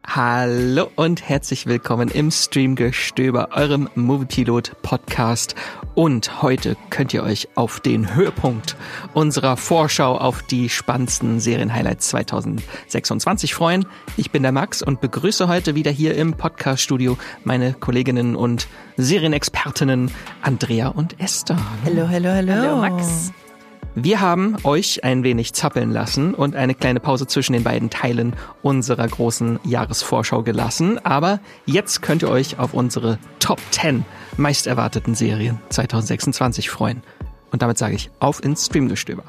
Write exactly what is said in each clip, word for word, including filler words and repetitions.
Hallo und herzlich willkommen im Streamgestöber, eurem Moviepilot-Podcast. Und heute könnt ihr euch auf den Höhepunkt unserer Vorschau auf die spannendsten Serienhighlights zwanzig sechsundzwanzig freuen. Ich bin der Max und begrüße heute wieder hier im Podcast-Studio meine Kolleginnen und Serienexpertinnen Andrea und Esther. Hallo, hallo, hallo. Hallo Max. Wir haben euch ein wenig zappeln lassen und eine kleine Pause zwischen den beiden Teilen unserer großen Jahresvorschau gelassen. Aber jetzt könnt ihr euch auf unsere Top zehn meist erwarteten Serien zwanzig sechsundzwanzig freuen. Und damit sage ich auf ins Streamgestöber.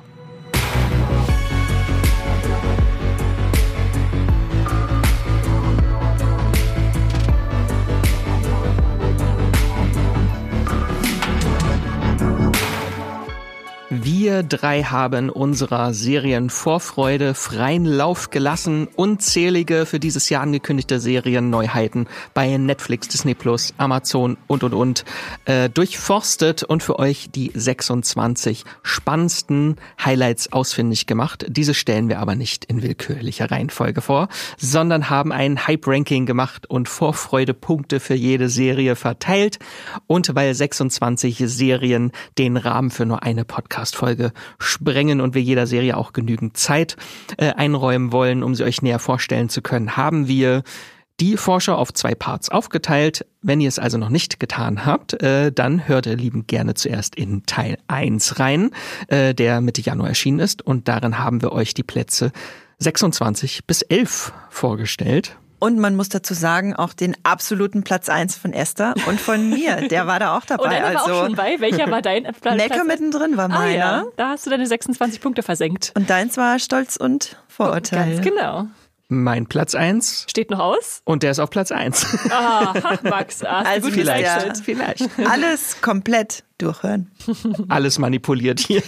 Wir drei haben unserer Serienvorfreude freien Lauf gelassen. Unzählige für dieses Jahr angekündigte Serienneuheiten bei Netflix, Disney Plus, Amazon und und und äh, durchforstet und für euch die sechsundzwanzig spannendsten Highlights ausfindig gemacht. Diese stellen wir aber nicht in willkürlicher Reihenfolge vor, sondern haben ein Hype-Ranking gemacht und Vorfreudepunkte für jede Serie verteilt. Und weil sechsundzwanzig Serien den Rahmen für nur eine Podcast Folge sprengen und wir jeder Serie auch genügend Zeit äh, einräumen wollen, um sie euch näher vorstellen zu können, haben wir die Vorschau auf zwei Parts aufgeteilt. Wenn ihr es also noch nicht getan habt, äh, dann hört ihr liebend gerne zuerst in Teil eins rein, äh, der Mitte Januar erschienen ist. Und darin haben wir euch die Plätze sechsundzwanzig bis elf vorgestellt. Und man muss dazu sagen, auch den absoluten Platz eins von Esther und von mir, der war da auch dabei. Und deiner also war auch schon bei. Welcher war dein Platz? Necke mittendrin war meiner. Ah, ja. Da hast du deine sechsundzwanzig Punkte versenkt. Und deins war Stolz und Vorurteil. Ganz genau. Mein Platz eins. Steht noch aus? Und der ist auf Platz eins. Aha, Max. Hast Also du gut vielleicht, ja. vielleicht. Alles komplett durchhören. Alles manipuliert hier.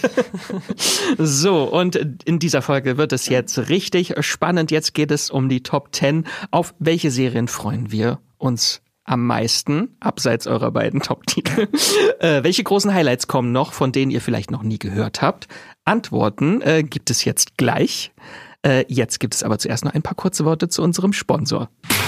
So, und in dieser Folge wird es jetzt richtig spannend. Jetzt geht es um die Top zehn. Auf welche Serien freuen wir uns am meisten, abseits eurer beiden Top-Titel? Äh, welche großen Highlights kommen noch, von denen ihr vielleicht noch nie gehört habt? Antworten äh, gibt es jetzt gleich. Äh, jetzt gibt es aber zuerst noch ein paar kurze Worte zu unserem Sponsor.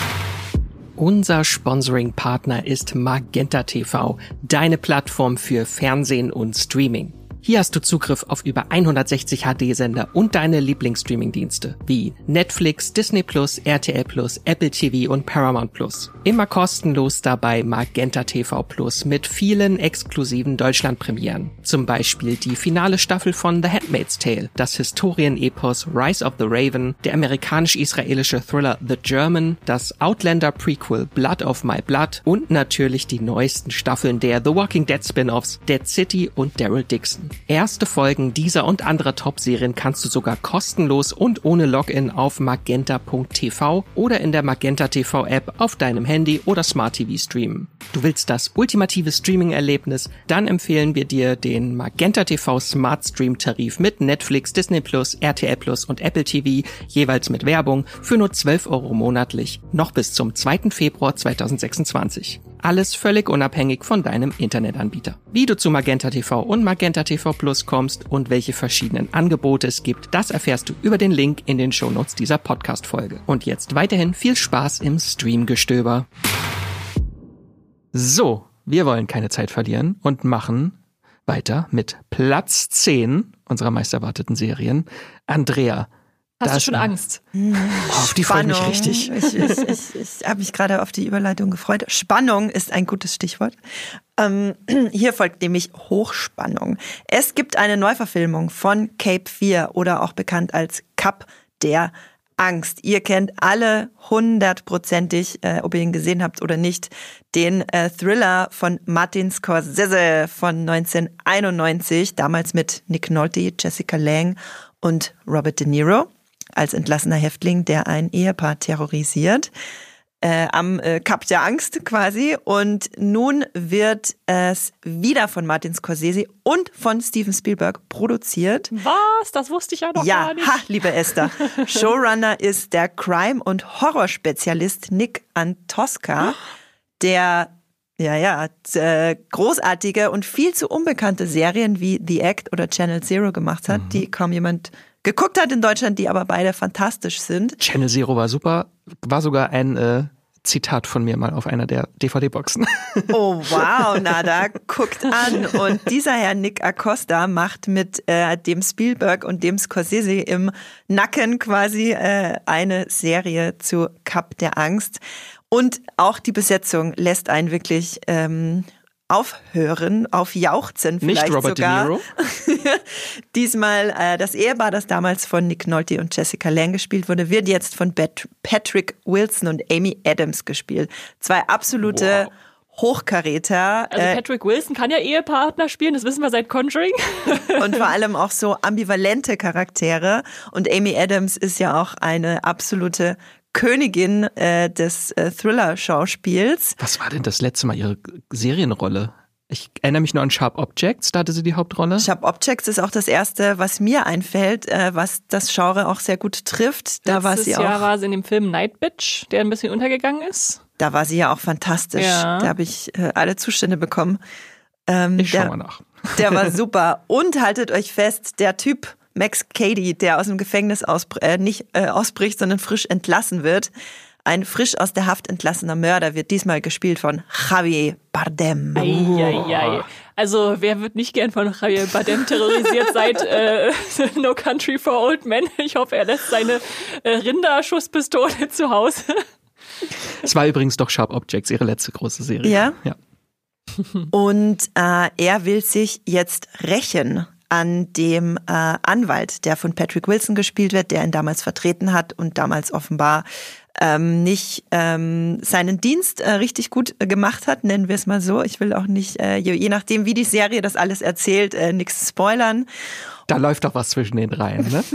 Unser Sponsoring-Partner ist Magenta T V, deine Plattform für Fernsehen und Streaming. Hier hast du Zugriff auf über hundertsechzig H D-Sender und deine Lieblingsstreaming-Dienste wie Netflix, Disney Plus, R T L Plus, Apple T V und Paramount Plus. Immer kostenlos dabei Magenta T V Plus mit vielen exklusiven Deutschlandpremieren. Zum Beispiel die finale Staffel von The Handmaid's Tale, das Historien-Epos Rise of the Raven, der amerikanisch-israelische Thriller The German, das Outlander-Prequel Blood of My Blood und natürlich die neuesten Staffeln der The Walking Dead Spin-Offs Dead City und Daryl Dixon. Erste Folgen dieser und anderer Top-Serien kannst du sogar kostenlos und ohne Login auf magenta punkt t v oder in der Magenta T V-App auf deinem Handy oder Smart T V streamen. Du willst das ultimative Streaming-Erlebnis? Dann empfehlen wir dir den Magenta T V Smart Stream-Tarif mit Netflix, Disney Plus, R T L Plus und Apple T V, jeweils mit Werbung, für nur zwölf Euro monatlich, noch bis zum zweiten Februar zweitausendsechsundzwanzig. Alles völlig unabhängig von deinem Internetanbieter. Wie du zu Magenta T V und Magenta T V Plus kommst und welche verschiedenen Angebote es gibt, das erfährst du über den Link in den Shownotes dieser Podcast-Folge. Und jetzt weiterhin viel Spaß im Streamgestöber. So, wir wollen keine Zeit verlieren und machen weiter mit Platz zehn unserer meist erwarteten Serien. Andrea, Hast das du schon Angst? auf die freue mich richtig. Ich, ich, ich, ich habe mich gerade auf die Überleitung gefreut. Spannung ist ein gutes Stichwort. Ähm, hier folgt nämlich Hochspannung. Es gibt eine Neuverfilmung von Cape Fear oder auch bekannt als Cup der Angst. Ihr kennt alle hundertprozentig, äh, ob ihr ihn gesehen habt oder nicht, den äh, Thriller von Martin Scorsese von neunzehnhunderteinundneunzig, damals mit Nick Nolte, Jessica Lange und Robert De Niro als entlassener Häftling, der ein Ehepaar terrorisiert. Äh, am äh, Kap der Angst quasi. Und nun wird es wieder von Martin Scorsese und von Steven Spielberg produziert. Was? Das wusste ich ja noch ja, gar nicht. Ja, ha, liebe Esther. Showrunner ist der Crime- und Horrorspezialist Nick Antosca, der ja, ja, äh, großartige und viel zu unbekannte Serien wie The Act oder Channel Zero gemacht hat, mhm. die kaum jemand geguckt hat in Deutschland, die aber beide fantastisch sind. Channel Zero war super, war sogar ein äh, Zitat von mir mal auf einer der D V D-Boxen. Oh wow, Nada, guckt an. Und dieser Herr Nick Acosta macht mit äh, dem Spielberg und dem Scorsese im Nacken quasi äh, eine Serie zu Cup der Angst. Und auch die Besetzung lässt einen wirklich ähm, aufhören, aufjauchzen vielleicht Nicht Robert sogar. De Niro. Diesmal äh, das Ehepaar, das damals von Nick Nolte und Jessica Lange gespielt wurde, wird jetzt von Bet- Patrick Wilson und Amy Adams gespielt. Zwei absolute wow. Hochkaräter. Also Patrick Wilson kann ja Ehepartner spielen, das wissen wir seit Conjuring. Und vor allem auch so ambivalente Charaktere. Und Amy Adams ist ja auch eine absolute Königin äh, des äh, Thriller-Schauspiels. Was war denn das letzte Mal ihre Serienrolle? Ich erinnere mich nur an Sharp Objects, da hatte sie die Hauptrolle. Sharp Objects ist auch das erste, was mir einfällt, äh, was das Genre auch sehr gut trifft. Da Letztes war sie auch. Jahr war sie in dem Film Night Bitch, der ein bisschen untergegangen ist. Da war sie ja auch fantastisch. Ja. Da habe ich äh, alle Zustände bekommen. Ähm, ich schau der, mal nach. Der war super. Und haltet euch fest, der Typ Max Cady, der aus dem Gefängnis ausbr- äh, nicht äh, ausbricht, sondern frisch entlassen wird. Ein frisch aus der Haft entlassener Mörder wird diesmal gespielt von Javier Bardem. Eieiei. Also wer wird nicht gern von Javier Bardem terrorisiert seit äh, No Country for Old Men? Ich hoffe, er lässt seine äh, Rinderschusspistole zu Hause. Es war übrigens doch Sharp Objects, ihre letzte große Serie. Ja? Ja. Und äh, er will sich jetzt rächen an dem äh, Anwalt, der von Patrick Wilson gespielt wird, der ihn damals vertreten hat und damals offenbar ähm, nicht ähm, seinen Dienst äh, richtig gut äh, gemacht hat, nennen wir es mal so. Ich will auch nicht, äh, je, je nachdem, wie die Serie das alles erzählt, äh, nichts spoilern. Da läuft doch was zwischen den Reihen, ne?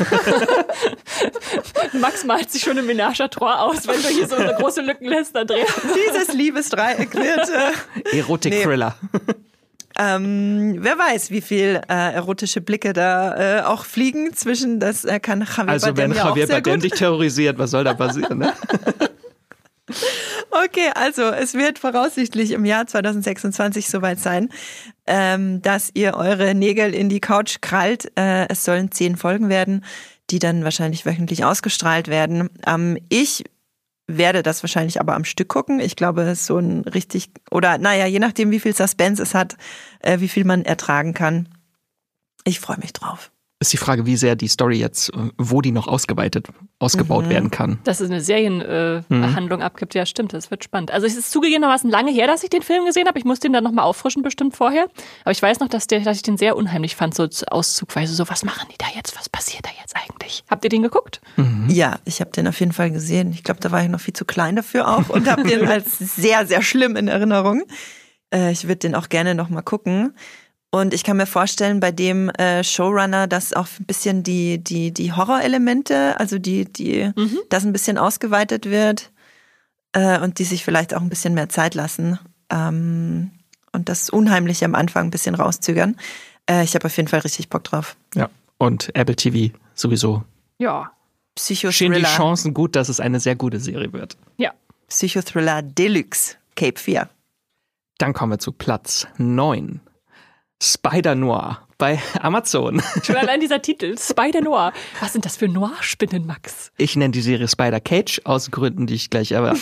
Max malt sich schon eine Ménage à trois aus, wenn du hier so eine große Lücken lässt, Andrea. Dieses Liebesdreieck wird äh, Erotik-Thriller. Nee. Ähm, wer weiß, wie viel äh, erotische Blicke da äh, auch fliegen zwischen, das äh, kann Javier Also Bardem wenn ja Javier auch sehr Bardem gut. dich terrorisiert, was soll da passieren, ne? Okay, also es wird voraussichtlich im Jahr zwanzig sechsundzwanzig soweit sein, ähm, dass ihr eure Nägel in die Couch krallt. Äh, es sollen zehn Folgen werden, die dann wahrscheinlich wöchentlich ausgestrahlt werden. Ähm, ich werde das wahrscheinlich aber am Stück gucken. Ich glaube, es ist so ein richtig, oder naja, je nachdem, wie viel Suspense es hat, äh, wie viel man ertragen kann. Ich freue mich drauf. Ist die Frage, wie sehr die Story jetzt, wo die noch ausgeweitet, ausgebaut mhm. werden kann. Dass es eine Serienhandlung äh, mhm. abgibt, ja stimmt, das wird spannend. Also es ist zugegebenermaßen lange her, dass ich den Film gesehen habe. Ich musste ihn dann nochmal auffrischen bestimmt vorher. Aber ich weiß noch, dass, der, dass ich den sehr unheimlich fand, so auszugweise, so was machen die da jetzt, was passiert da jetzt eigentlich? Habt ihr den geguckt? Mhm. Ja, ich habe den auf jeden Fall gesehen. Ich glaube, da war ich noch viel zu klein dafür auch und habe den als sehr, sehr schlimm in Erinnerung. Äh, ich würde den auch gerne nochmal gucken. Und ich kann mir vorstellen, bei dem äh, Showrunner, dass auch ein bisschen die, die, die Horrorelemente, also die, die, mhm. das ein bisschen ausgeweitet wird äh, und die sich vielleicht auch ein bisschen mehr Zeit lassen ähm, und das Unheimliche am Anfang ein bisschen rauszögern. Äh, ich habe auf jeden Fall richtig Bock drauf. Ja, und Apple T V sowieso. Ja. Psychothriller. Stehen die Chancen gut, dass es eine sehr gute Serie wird. Ja. Psychothriller Deluxe, Cape vier. Dann kommen wir zu Platz neun. Spider-Noir bei Amazon. Schon allein dieser Titel, Spider-Noir. Was sind das für Noir-Spinnen, Max? Ich nenne die Serie Spider-Cage aus Gründen, die ich gleich erwähne.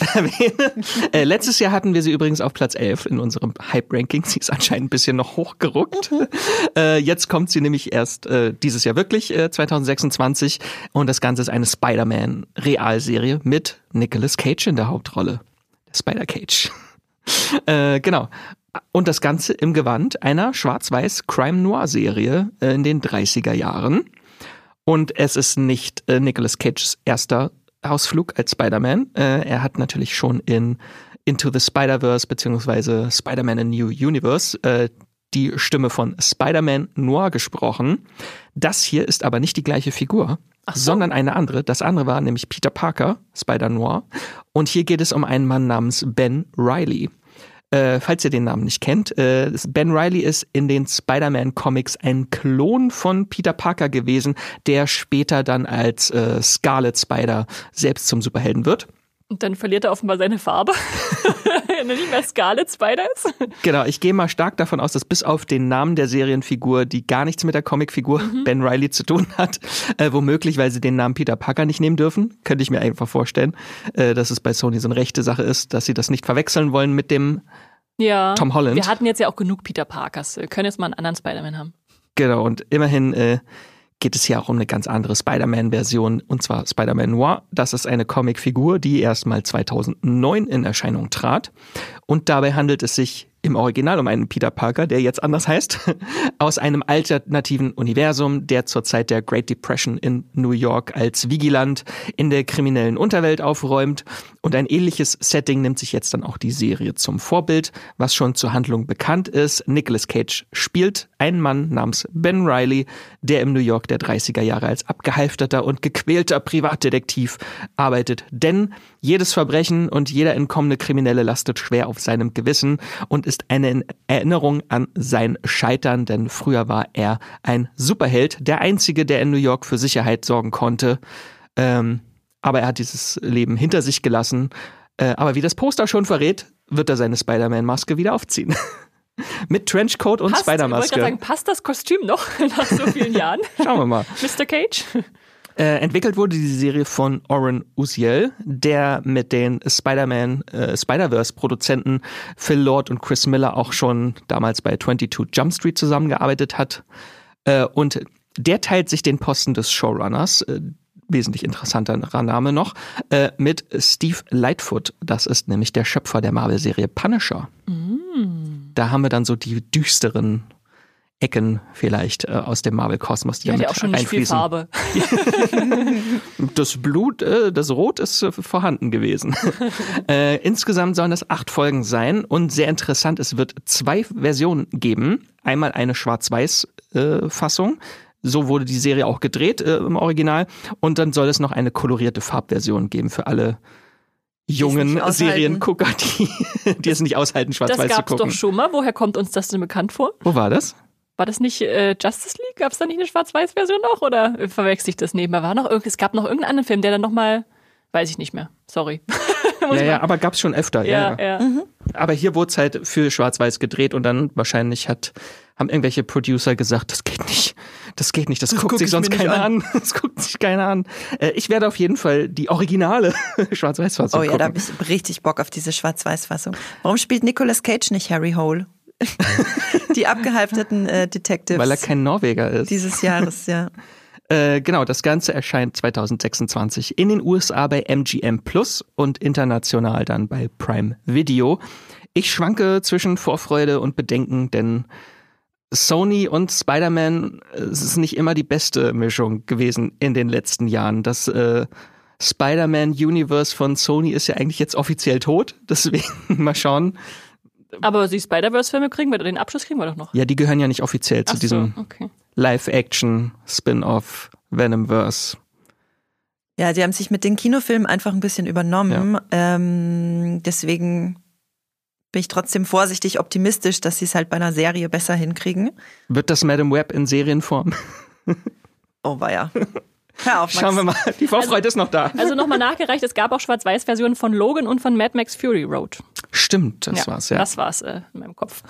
äh, letztes Jahr hatten wir sie übrigens auf Platz elf in unserem Hype-Ranking. Sie ist anscheinend ein bisschen noch hochgeruckt. Mhm. Äh, jetzt kommt sie nämlich erst äh, dieses Jahr wirklich, äh, zwanzig sechsundzwanzig. Und das Ganze ist eine Spider-Man-Realserie mit Nicolas Cage in der Hauptrolle. Spider-Cage. äh, genau. Und das Ganze im Gewand einer schwarz-weiß Crime-Noir-Serie in den dreißiger Jahren. Und es ist nicht äh, Nicolas Cages erster Ausflug als Spider-Man. Äh, er hat natürlich schon in Into the Spider-Verse beziehungsweise Spider-Man A New Universe äh, die Stimme von Spider-Man Noir gesprochen. Das hier ist aber nicht die gleiche Figur, so. sondern eine andere. Das andere war nämlich Peter Parker, Spider-Noir. Und hier geht es um einen Mann namens Ben Reilly. Äh, falls ihr den Namen nicht kennt, äh, Ben Reilly ist in den Spider-Man-Comics ein Klon von Peter Parker gewesen, der später dann als äh, Scarlet Spider selbst zum Superhelden wird. Und dann verliert er offenbar seine Farbe. Wenn er nicht mehr Scarlet Spider ist. Genau, ich gehe mal stark davon aus, dass bis auf den Namen der Serienfigur, die gar nichts mit der Comicfigur mhm. Ben Reilly zu tun hat, äh, womöglich, weil sie den Namen Peter Parker nicht nehmen dürfen, könnte ich mir einfach vorstellen, äh, dass es bei Sony so eine rechte Sache ist, dass sie das nicht verwechseln wollen mit dem ja, Tom Holland. Wir hatten jetzt ja auch genug Peter Parkers. Wir können jetzt mal einen anderen Spider-Man haben. Genau, und immerhin äh, geht es hier auch um eine ganz andere Spider-Man-Version, und zwar Spider-Man Noir. Das ist eine Comicfigur, die erstmal zweitausendneun in Erscheinung trat. Und dabei handelt es sich im Original um einen Peter Parker, der jetzt anders heißt, aus einem alternativen Universum, der zur Zeit der Great Depression in New York als Vigilant in der kriminellen Unterwelt aufräumt. Und ein ähnliches Setting nimmt sich jetzt dann auch die Serie zum Vorbild, was schon zur Handlung bekannt ist. Nicolas Cage spielt einen Mann namens Ben Reilly, der im New York der dreißiger Jahre als abgehalfterter und gequälter Privatdetektiv arbeitet. Denn jedes Verbrechen und jeder entkommene Kriminelle lastet schwer auf seinem Gewissen und ist eine Erinnerung an sein Scheitern, denn früher war er ein Superheld, der Einzige, der in New York für Sicherheit sorgen konnte. Ähm, aber er hat dieses Leben hinter sich gelassen. Äh, aber wie das Poster schon verrät, wird er seine Spider-Man-Maske wieder aufziehen. Mit Trenchcoat und passt, Spider-Maske. Ich wollte gerade sagen, passt das Kostüm noch nach so vielen Jahren? Schauen wir mal. Mister Cage? Äh, entwickelt wurde die Serie von Oren Uziel, der mit den Spider-Man, äh, Spider-Verse-Produzenten Phil Lord und Chris Miller auch schon damals bei zweiundzwanzig Jump Street zusammengearbeitet hat. Äh, und der teilt sich den Posten des Showrunners, äh, wesentlich interessanterer Name noch, äh, mit Steve Lightfoot. Das ist nämlich der Schöpfer der Marvel-Serie Punisher. Mm. Da haben wir dann so die düsteren Ecken vielleicht äh, aus dem Marvel-Kosmos, die, die damit hat ja auch schon nicht viel Farbe. Das Blut, äh, das Rot ist äh, vorhanden gewesen. äh, insgesamt sollen das acht Folgen sein und sehr interessant, es wird zwei Versionen geben. Einmal eine Schwarz-Weiß-Fassung. Äh, so wurde die Serie auch gedreht äh, im Original. Und dann soll es noch eine kolorierte Farbversion geben für alle jungen Seriengucker, die, die es nicht aushalten, schwarz-weiß zu gucken. Das gab's doch schon mal. Woher kommt uns das denn bekannt vor? Wo war das? War das nicht äh, Justice League? Gab es da nicht eine Schwarz-Weiß-Version noch? Oder verwechsel ich das nebenbei? War noch irgend, es gab noch irgendeinen anderen Film, der dann nochmal, weiß ich nicht mehr, sorry. ja, ja, aber gab's schon öfter. Ja, ja. ja. Mhm. Aber hier wurde es halt für Schwarz-Weiß gedreht und dann wahrscheinlich hat, haben irgendwelche Producer gesagt, das geht nicht, das geht nicht, das, das guckt guck sich sonst keiner an. an. Das guckt sich keiner an. Äh, ich werde auf jeden Fall die originale Schwarz-Weiß-Fassung Oh ja, gucken. da habe ich richtig Bock auf diese Schwarz-Weiß-Fassung. Warum spielt Nicolas Cage nicht Harry Hole? Die abgehalfterten äh, Detectives. Weil er kein Norweger ist. Dieses Jahres, ja. Äh, genau, das Ganze erscheint zwanzig sechsundzwanzig in den U S A bei M G M Plus und international dann bei Prime Video. Ich schwanke zwischen Vorfreude und Bedenken, denn Sony und Spider-Man, es ist nicht immer die beste Mischung gewesen in den letzten Jahren. Das äh, Spider-Man-Universe von Sony ist ja eigentlich jetzt offiziell tot, deswegen mal schauen. Aber die Spider-Verse-Filme kriegen wir, den Abschluss kriegen wir doch noch. Ja, die gehören ja nicht offiziell zu Ach so, diesem okay. Live-Action-Spin-Off Venomverse. Ja, die haben sich mit den Kinofilmen einfach ein bisschen übernommen. Ja. Ähm, deswegen bin ich trotzdem vorsichtig optimistisch, dass sie es halt bei einer Serie besser hinkriegen. Wird das Madame Web in Serienform? Oh, weia. Hör auf, Max. Schauen wir mal, die Vorfreude also, ist noch da. Also nochmal nachgereicht, es gab auch Schwarz-Weiß-Versionen von Logan und von Mad Max Fury Road. Stimmt, das ja, war's, ja. Das war's äh, in meinem Kopf.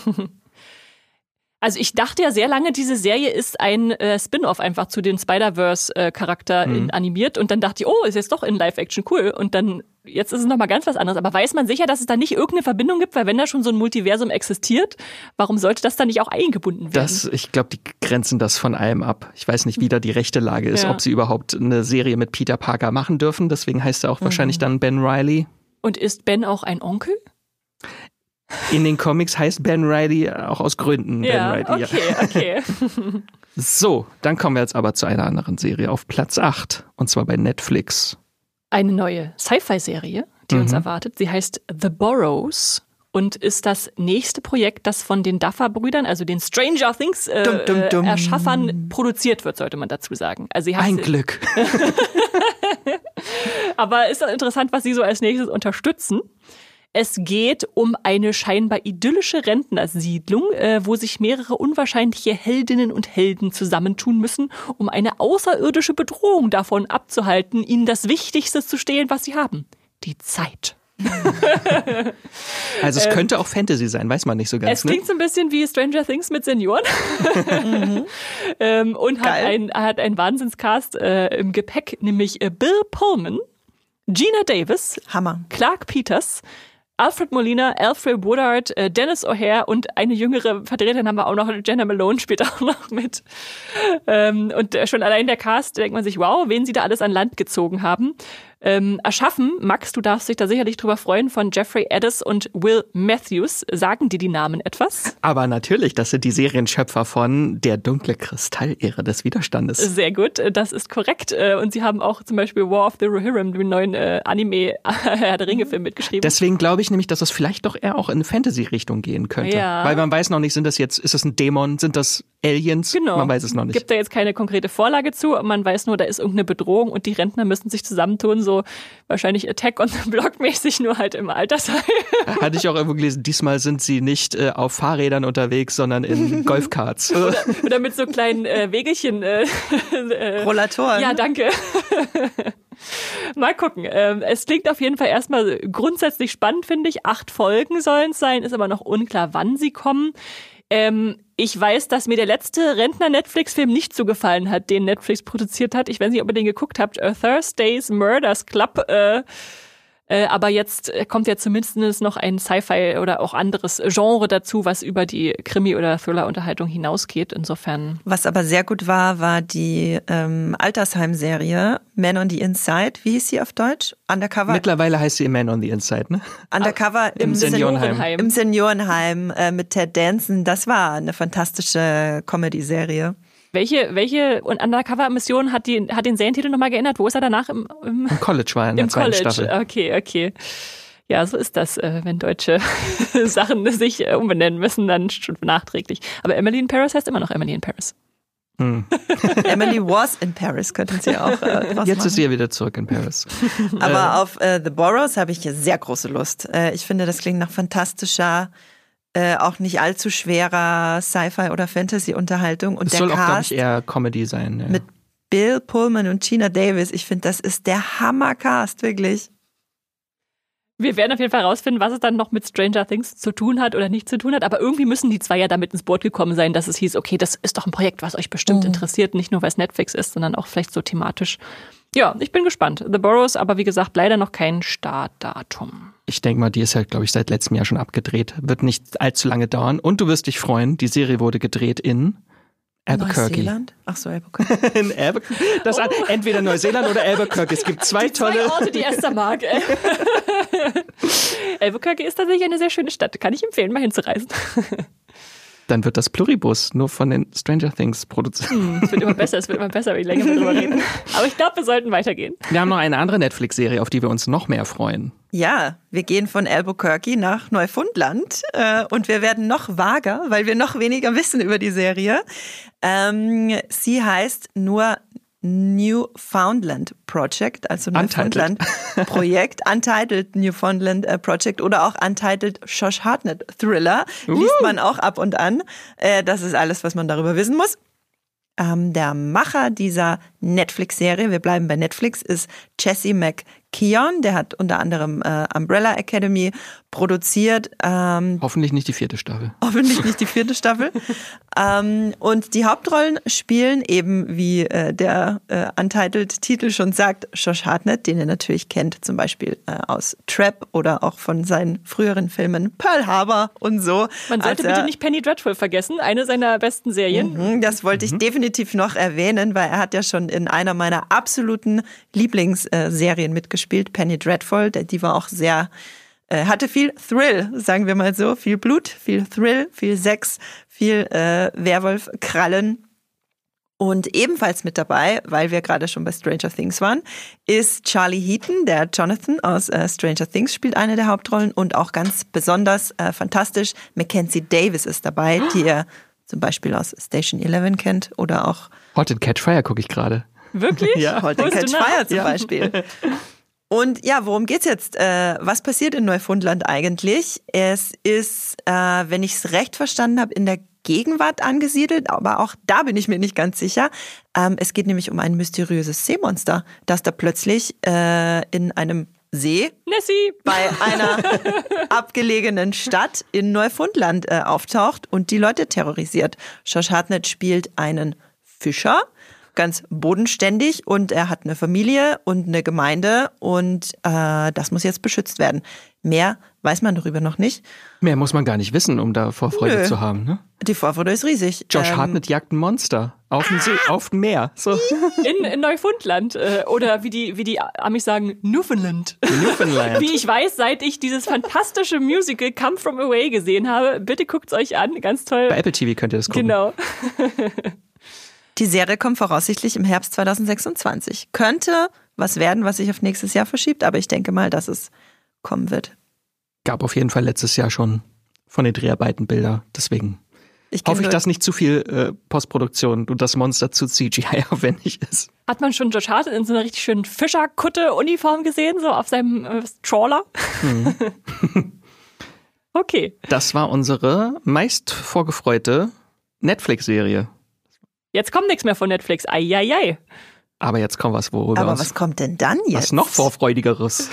Also ich dachte ja sehr lange, diese Serie ist ein äh, Spin-off einfach zu den Spider-Verse-Charakter mhm. animiert und dann dachte ich, oh, ist jetzt doch in Live-Action, cool. Und dann, jetzt ist es nochmal ganz was anderes. Aber weiß man sicher, dass es da nicht irgendeine Verbindung gibt? Weil wenn da schon so ein Multiversum existiert, warum sollte das dann nicht auch eingebunden werden? Das, ich glaube, die grenzen das von allem ab. Ich weiß nicht, wie da die rechte Lage ist, ja. ob sie überhaupt eine Serie mit Peter Parker machen dürfen. Deswegen heißt er auch mhm. wahrscheinlich dann Ben Reilly. Und ist Ben auch ein Onkel? In den Comics heißt Ben Reilly auch aus Gründen ja, Ben Reilly. Okay, okay. So, dann kommen wir jetzt aber zu einer anderen Serie auf Platz acht. Und zwar bei Netflix. Eine neue Sci-Fi-Serie, die mhm. uns erwartet. Sie heißt The Burrows und ist das nächste Projekt, das von den Duffer-Brüdern, also den Stranger Things äh, dum, dum, dum. Erschaffern, produziert wird, sollte man dazu sagen. Also sie Ein Glück. Aber ist doch interessant, was sie so als nächstes unterstützen. Es geht um eine scheinbar idyllische Rentnersiedlung, äh, wo sich mehrere unwahrscheinliche Heldinnen und Helden zusammentun müssen, um eine außerirdische Bedrohung davon abzuhalten, ihnen das Wichtigste zu stehlen, was sie haben. die Zeit. Also es könnte auch Fantasy sein, weiß man nicht so ganz. Es klingt ne? so ein bisschen wie Stranger Things mit Senioren. mhm. ähm, und hat ein, hat einen Wahnsinnscast äh, im Gepäck, nämlich äh, Bill Pullman, Gina Davis, Hammer. Clark Peters, Alfred Molina, Alfred Woodard, äh, Dennis O'Hare und eine jüngere Vertreterin haben wir auch noch, Jenna Malone spielt auch noch mit. Ähm, und äh, schon allein der Cast, denkt man sich, wow, wen sie da alles an Land gezogen haben. Ähm, erschaffen, Max, du darfst dich da sicherlich drüber freuen, von Jeffrey Addis und Will Matthews. Sagen dir die Namen etwas? Aber natürlich, das sind die Serienschöpfer von Der dunkle Kristall, Ära des Widerstandes. Sehr gut, das ist korrekt. Und sie haben auch zum Beispiel War of the Rohirrim, den neuen äh, Anime-Herr der Ringe-Film mitgeschrieben. Deswegen glaube ich nämlich, dass das vielleicht doch eher auch in eine Fantasy-Richtung gehen könnte. Ja. Weil man weiß noch nicht, sind das jetzt, ist das ein Dämon, sind das Aliens? Genau. Man weiß es noch nicht. Gibt da jetzt keine konkrete Vorlage zu, man weiß nur, da ist irgendeine Bedrohung und die Rentner müssen sich zusammentun, so wahrscheinlich Attack on the Block mäßig, nur halt im Altersheim. Hatte ich auch irgendwo gelesen, diesmal sind sie nicht äh, auf Fahrrädern unterwegs, sondern in Golfkarts. oder, oder mit so kleinen äh, Wegelchen. Äh, äh, Rollatoren. Ja, danke. Mal gucken. Ähm, es klingt auf jeden Fall erstmal grundsätzlich spannend, finde ich. Acht Folgen sollen es sein, ist aber noch unklar, wann sie kommen. Ähm, ich weiß, dass mir der letzte Rentner-Netflix-Film nicht so gefallen hat, den Netflix produziert hat. Ich weiß nicht, ob ihr den geguckt habt. A Thursday's Murders Club. Äh, äh, aber jetzt kommt ja zumindest noch ein Sci-Fi oder auch anderes Genre dazu, was über die Krimi- oder Thriller-Unterhaltung hinausgeht. Insofern. Was aber sehr gut war, war die ähm, Altersheim-Serie Man on the Inside. Wie hieß sie auf Deutsch? Undercover. Mittlerweile heißt sie Man on the Inside, ne? Undercover im, im Seniorenheim. Im Seniorenheim äh, mit Ted Danson. Das war eine fantastische Comedy-Serie. Welche, welche und Undercover-Mission hat, die, hat den Serientitel nochmal geändert? Wo ist er danach? Im, im, Im College war er in der im zweiten College. Staffel. Okay, okay. Ja, so ist das, wenn deutsche Sachen sich umbenennen müssen, dann schon nachträglich. Aber Emily in Paris heißt immer noch Emily in Paris. Hm. Emily was in Paris, könnten Sie auch äh, draus Jetzt machen. ist sie ja wieder zurück in Paris. Aber auf äh, The Boroughs habe ich sehr große Lust. Äh, ich finde, das klingt nach fantastischer, äh, auch nicht allzu schwerer Sci-Fi- oder Fantasy-Unterhaltung. Und Es der soll auch, glaube Cast ich, eher Comedy sein. Ja. mit Bill Pullman und Gina Davis, ich finde, das ist der Hammercast, wirklich. Wir werden auf jeden Fall rausfinden, was es dann noch mit Stranger Things zu tun hat oder nicht zu tun hat. Aber irgendwie müssen die zwei ja damit ins Boot gekommen sein, dass es hieß, okay, das ist doch ein Projekt, was euch bestimmt mhm. interessiert. Nicht nur, weil es Netflix ist, sondern auch vielleicht so thematisch. Ja, ich bin gespannt. The Boroughs, aber wie gesagt, leider noch kein Startdatum. Ich denke mal, die ist halt, glaube ich, seit letztem Jahr schon abgedreht. Wird nicht allzu lange dauern. Und du wirst dich freuen, die Serie wurde gedreht in Albuquerque. Neuseeland? Ach so, Albuquerque. In Albuquerque. Das oh. entweder Neuseeland oder Albuquerque. Es gibt zwei die tolle zwei Orte, die Esther mag. Albuquerque ist tatsächlich eine sehr schöne Stadt. Kann ich empfehlen, mal hinzureisen. Dann wird das Pluribus nur von den Stranger Things produziert. Hm, es wird immer besser, es wird immer besser, wenn ich länger drüber reden. Aber ich glaube, wir sollten weitergehen. Wir haben noch eine andere Netflix-Serie, auf die wir uns noch mehr freuen. Ja, wir gehen von Albuquerque nach Neufundland äh, und wir werden noch vager, weil wir noch weniger wissen über die Serie. Ähm, sie heißt nur Newfoundland Project, also Neufundland Projekt, Untitled Newfoundland Project oder auch Untitled Josh Hartnett Thriller, uh. liest man auch ab und an. Äh, das ist alles, was man darüber wissen muss. Ähm, der Macher dieser Netflix-Serie, wir bleiben bei Netflix, ist Jesse McKeon. Der hat unter anderem äh, Umbrella Academy produziert. Ähm, hoffentlich nicht die vierte Staffel. Hoffentlich nicht die vierte Staffel. ähm, und die Hauptrollen spielen eben, wie äh, der äh, Untitled-Titel schon sagt, Josh Hartnett, den ihr natürlich kennt, zum Beispiel äh, aus Trap oder auch von seinen früheren Filmen Pearl Harbor und so. Man sollte also, bitte nicht Penny Dreadful vergessen, eine seiner besten Serien. Mhm, das wollte ich mhm. definitiv noch erwähnen, weil er hat ja schon in einer meiner absoluten Lieblingsserien mitgespielt, Penny Dreadful. Die war auch sehr, äh, hatte viel Thrill, sagen wir mal so. Viel Blut, viel Thrill, viel Sex, viel äh, Werwolf-Krallen. Und ebenfalls mit dabei, weil wir gerade schon bei Stranger Things waren, ist Charlie Heaton, der Jonathan aus äh, Stranger Things spielt eine der Hauptrollen. Und auch ganz besonders äh, fantastisch, Mackenzie Davis ist dabei, die ihr zum Beispiel aus Station elf kennt oder auch Hot and Catch Fire gucke ich gerade. Wirklich? Ja, Hot and Catch Fire zum ja. Beispiel. Und ja, worum geht's jetzt? Äh, was passiert in Neufundland eigentlich? Es ist, äh, wenn ich es recht verstanden habe, in der Gegenwart angesiedelt, aber auch da bin ich mir nicht ganz sicher. Ähm, es geht nämlich um ein mysteriöses Seemonster, das da plötzlich äh, in einem See Nessie bei einer abgelegenen Stadt in Neufundland äh, auftaucht und die Leute terrorisiert. Josh Hartnett spielt einen Fischer, ganz bodenständig, und er hat eine Familie und eine Gemeinde und äh, das muss jetzt beschützt werden. Mehr weiß man darüber noch nicht. Mehr muss man gar nicht wissen, um da Vorfreude Nö. zu haben, ne? Die Vorfreude ist riesig. Josh Ähm, Hartnett jagt ein Monster auf dem See, auf dem Meer. So. in, in Neufundland. Äh, oder wie die, wie die Amis sagen, Newfoundland. Newfoundland. Wie ich weiß, seit ich dieses fantastische Musical Come From Away gesehen habe. Bitte guckt's euch an, ganz toll. Bei Apple T V könnt ihr das gucken. Genau. Die Serie kommt voraussichtlich im Herbst zwanzig sechsundzwanzig. Könnte was werden, was sich auf nächstes Jahr verschiebt, aber ich denke mal, dass es kommen wird. Gab auf jeden Fall letztes Jahr schon von den Dreharbeiten Bilder, deswegen Ich hoffe ich, nur- dass nicht zu viel äh, Postproduktion und das Monster zu C G I aufwendig ist. Hat man schon Josh Hartnett in so einer richtig schönen Fischerkutte-Uniform gesehen, so auf seinem äh, Trawler? Mhm. Okay. Das war unsere meist vorgefreute Netflix-Serie. Jetzt kommt nichts mehr von Netflix. Eieiei. Aber jetzt kommt was, worüber Aber uns was kommt denn dann jetzt? was noch vorfreudigeres.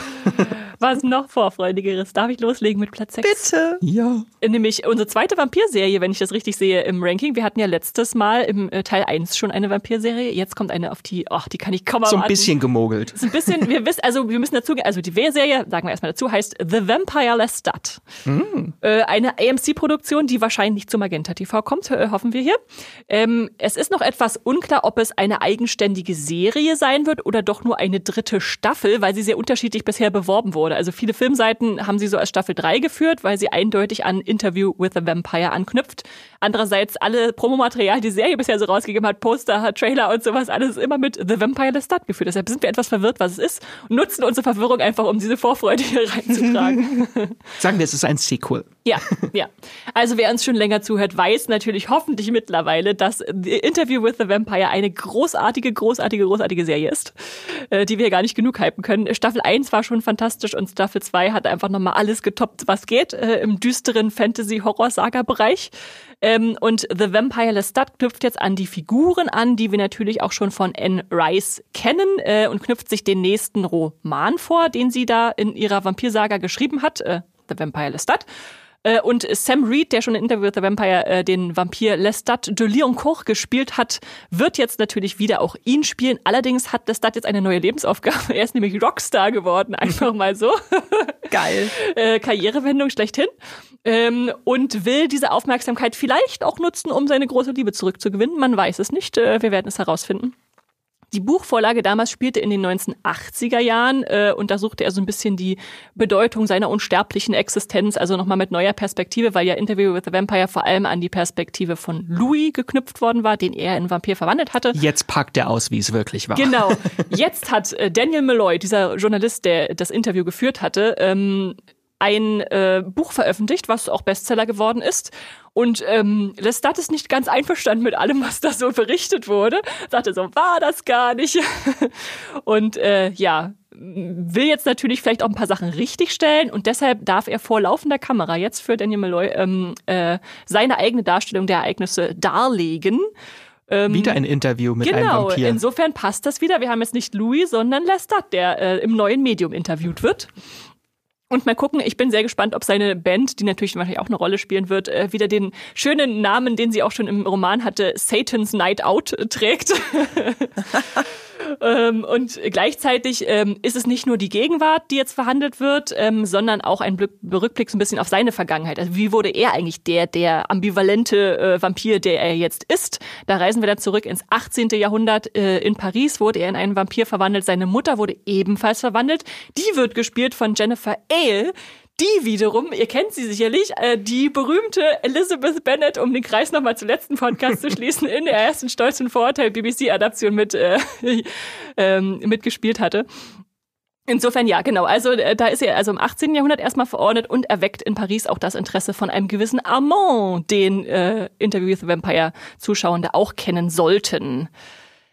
Was noch Vorfreudigeres? Darf ich loslegen mit Platz sechs? Bitte. Ja. Nämlich unsere zweite Vampirserie, wenn ich das richtig sehe, im Ranking. Wir hatten ja letztes Mal im äh, Teil eins schon eine Vampirserie. Jetzt kommt eine auf die, ach, die kann ich kaum So ein erwarten. bisschen gemogelt. So ein bisschen, wir wissen, also wir müssen dazu, also die Serie, sagen wir erstmal dazu, heißt The Vampire Lestat. Mm. Äh, eine A M C-Produktion, die wahrscheinlich zu Magenta T V kommt, äh, hoffen wir hier. Ähm, es ist noch etwas unklar, ob es eine eigenständige Serie sein wird oder doch nur eine dritte Staffel, weil sie sehr unterschiedlich bisher beworben wurde. Also viele Filmseiten haben sie so als Staffel drei geführt, weil sie eindeutig an Interview with the Vampire anknüpft. Andererseits alle Promomaterial, die Serie bisher so rausgegeben hat, Poster, Trailer und sowas, alles immer mit The Vampire Lestat geführt. Deshalb sind wir etwas verwirrt, was es ist, und nutzen unsere Verwirrung einfach, um diese Vorfreude hier reinzutragen. Sagen wir, es ist ein Sequel. Ja, ja. Also wer uns schon länger zuhört, weiß natürlich hoffentlich mittlerweile, dass The Interview with the Vampire eine großartige, großartige, großartige Serie ist, äh, die wir gar nicht genug hypen können. Staffel eins war schon fantastisch und Staffel zwei hat einfach nochmal alles getoppt, was geht, äh, im düsteren Fantasy-Horror-Saga-Bereich. Ähm, und The Vampire Lestat knüpft jetzt an die Figuren an, die wir natürlich auch schon von Anne Rice kennen, äh, und knüpft sich den nächsten Roman vor, den sie da in ihrer Vampirsaga geschrieben hat, äh, The Vampire Lestat. Äh, Und Sam Reed, der schon in Interview with the Vampire äh, den Vampir Lestat de Liancourt gespielt hat, wird jetzt natürlich wieder auch ihn spielen. Allerdings hat Lestat jetzt eine neue Lebensaufgabe. Er ist nämlich Rockstar geworden, einfach mal so. Geil. Äh, Karrierewendung schlechthin. Ähm, und will diese Aufmerksamkeit vielleicht auch nutzen, um seine große Liebe zurückzugewinnen. Man weiß es nicht. Äh, wir werden es herausfinden. Die Buchvorlage damals spielte in den neunzehnhundertachtziger Jahren äh, und da suchte er so ein bisschen die Bedeutung seiner unsterblichen Existenz, also nochmal mit neuer Perspektive, weil ja Interview with the Vampire vor allem an die Perspektive von Louis geknüpft worden war, den er in Vampir verwandelt hatte. Jetzt packt er aus, wie es wirklich war. Genau. Jetzt hat äh, Daniel Malloy, dieser Journalist, der das Interview geführt hatte, ähm, ein äh, Buch veröffentlicht, was auch Bestseller geworden ist. Und ähm, Lestat ist nicht ganz einverstanden mit allem, was da so berichtet wurde. Sagte so, war das gar nicht. Und äh, ja, will jetzt natürlich vielleicht auch ein paar Sachen richtigstellen. Und deshalb darf er vor laufender Kamera jetzt für Daniel Malloy ähm, äh, seine eigene Darstellung der Ereignisse darlegen. Ähm, Wieder ein Interview mit einem genau, Vampir. insofern passt das wieder. Wir haben jetzt nicht Louis, sondern Lestat, der äh, im neuen Medium interviewt wird. Und mal gucken, ich bin sehr gespannt, ob seine Band, die natürlich wahrscheinlich auch eine Rolle spielen wird, äh, wieder den schönen Namen, den sie auch schon im Roman hatte, Satan's Night Out, äh, trägt. ähm, und gleichzeitig ähm, ist es nicht nur die Gegenwart, die jetzt verhandelt wird, ähm, sondern auch ein Blick, Rückblick so ein bisschen auf seine Vergangenheit. Also wie wurde er eigentlich der, der ambivalente äh, Vampir, der er jetzt ist? Da reisen wir dann zurück ins achtzehnten Jahrhundert. Äh, in Paris wurde er in einen Vampir verwandelt. Seine Mutter wurde ebenfalls verwandelt. Die wird gespielt von Jennifer Ale. Die wiederum, ihr kennt sie sicherlich, äh, die berühmte Elizabeth Bennet, um den Kreis nochmal zum letzten Podcast zu schließen, in der ersten Stolz und Vorurteil B B C-Adaption mit äh, ähm, mitgespielt hatte. Insofern ja, genau. Also äh, da ist er also im achtzehnten Jahrhundert erstmal verordnet und erweckt in Paris auch das Interesse von einem gewissen Armand, den äh, Interview with the Vampire Zuschauende auch kennen sollten.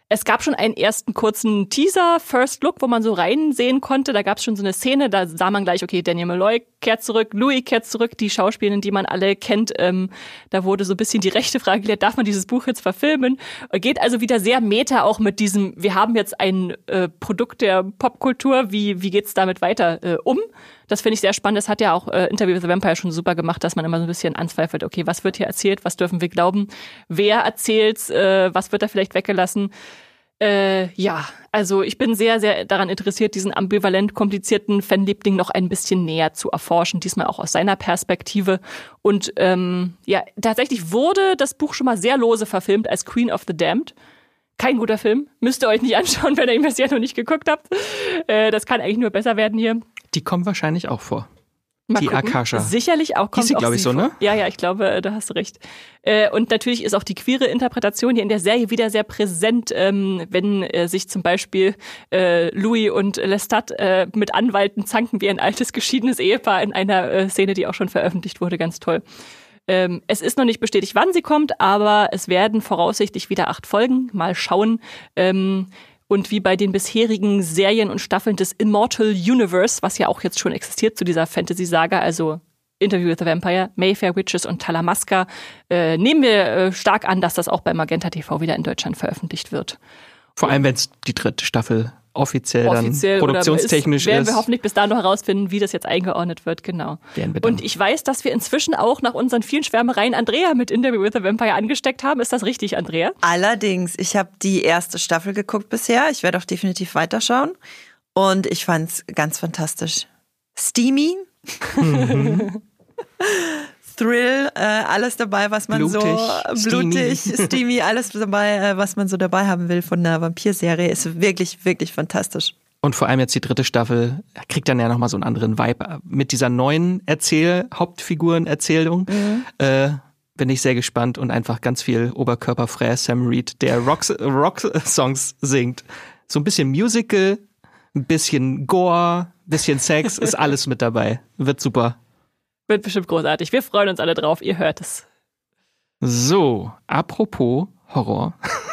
Es gab schon einen ersten kurzen Teaser, First Look, wo man so reinsehen konnte. Da gab es schon so eine Szene, da sah man gleich, okay, Daniel Malloy kehrt zurück, Louis kehrt zurück, die Schauspielerin, die man alle kennt. Ähm, da wurde so ein bisschen die rechte Frage geklärt, darf man dieses Buch jetzt verfilmen? Geht also wieder sehr meta auch mit diesem, wir haben jetzt ein äh, Produkt der Popkultur, wie, wie geht's damit weiter äh, um? Das finde ich sehr spannend. Das hat ja auch äh, Interview with the Vampire schon super gemacht, dass man immer so ein bisschen anzweifelt, okay, was wird hier erzählt, was dürfen wir glauben, wer erzählt's, äh, was wird da vielleicht weggelassen. Äh, ja, also ich bin sehr, sehr daran interessiert, diesen ambivalent komplizierten Fanliebling noch ein bisschen näher zu erforschen, diesmal auch aus seiner Perspektive. Und ähm, ja, tatsächlich wurde das Buch schon mal sehr lose verfilmt als Queen of the Damned. Kein guter Film, müsst ihr euch nicht anschauen, wenn ihr ihn bisher noch nicht geguckt habt. Äh, das kann eigentlich nur besser werden hier. Die kommen wahrscheinlich auch vor. Mal die gucken. Akasha. Sicherlich auch. Kommt Hieß sie, glaube ich, so, ne? Ja, ja, ich glaube, da hast du recht. Äh, und natürlich ist auch die queere Interpretation hier in der Serie wieder sehr präsent, ähm, wenn äh, sich zum Beispiel äh, Louis und Lestat äh, mit Anwalten zanken wie ein altes, geschiedenes Ehepaar in einer äh, Szene, die auch schon veröffentlicht wurde. Ganz toll. Ähm, es ist noch nicht bestätigt, wann sie kommt, aber es werden voraussichtlich wieder acht Folgen. Mal schauen. Ähm, Und wie bei den bisherigen Serien und Staffeln des Immortal Universe, was ja auch jetzt schon existiert zu dieser Fantasy-Saga, also Interview with the Vampire, Mayfair Witches und Talamasca, äh, nehmen wir äh, stark an, dass das auch bei Magenta T V wieder in Deutschland veröffentlicht wird. Vor allem, wenn es die dritte Staffel offiziell, offiziell dann produktionstechnisch ist, werden ist. wir hoffentlich bis dahin noch herausfinden, wie das jetzt eingeordnet wird, genau. Und ich weiß, dass wir inzwischen auch nach unseren vielen Schwärmereien Andrea mit Interview with the Vampire angesteckt haben. Ist das richtig, Andrea? Allerdings, ich habe die erste Staffel geguckt bisher. Ich werde auch definitiv weiterschauen. Und ich fand's ganz fantastisch. Steamy. Mhm. Thrill, äh, alles dabei, was man blutig, so blutig, steamy. steamy, alles dabei, äh, was man so dabei haben will von einer Vampirserie, ist wirklich, wirklich fantastisch. Und vor allem jetzt die dritte Staffel kriegt dann ja nochmal so einen anderen Vibe mit dieser neuen Erzähl Hauptfiguren-Erzählung. Mhm. Äh, bin ich sehr gespannt und einfach ganz viel oberkörperfrei Sam Reed, der Rock-Songs Rock singt. So ein bisschen Musical, ein bisschen Gore, ein bisschen Sex, ist alles mit dabei. Wird super. Wird bestimmt großartig. Wir freuen uns alle drauf. Ihr hört es. So, apropos Horror.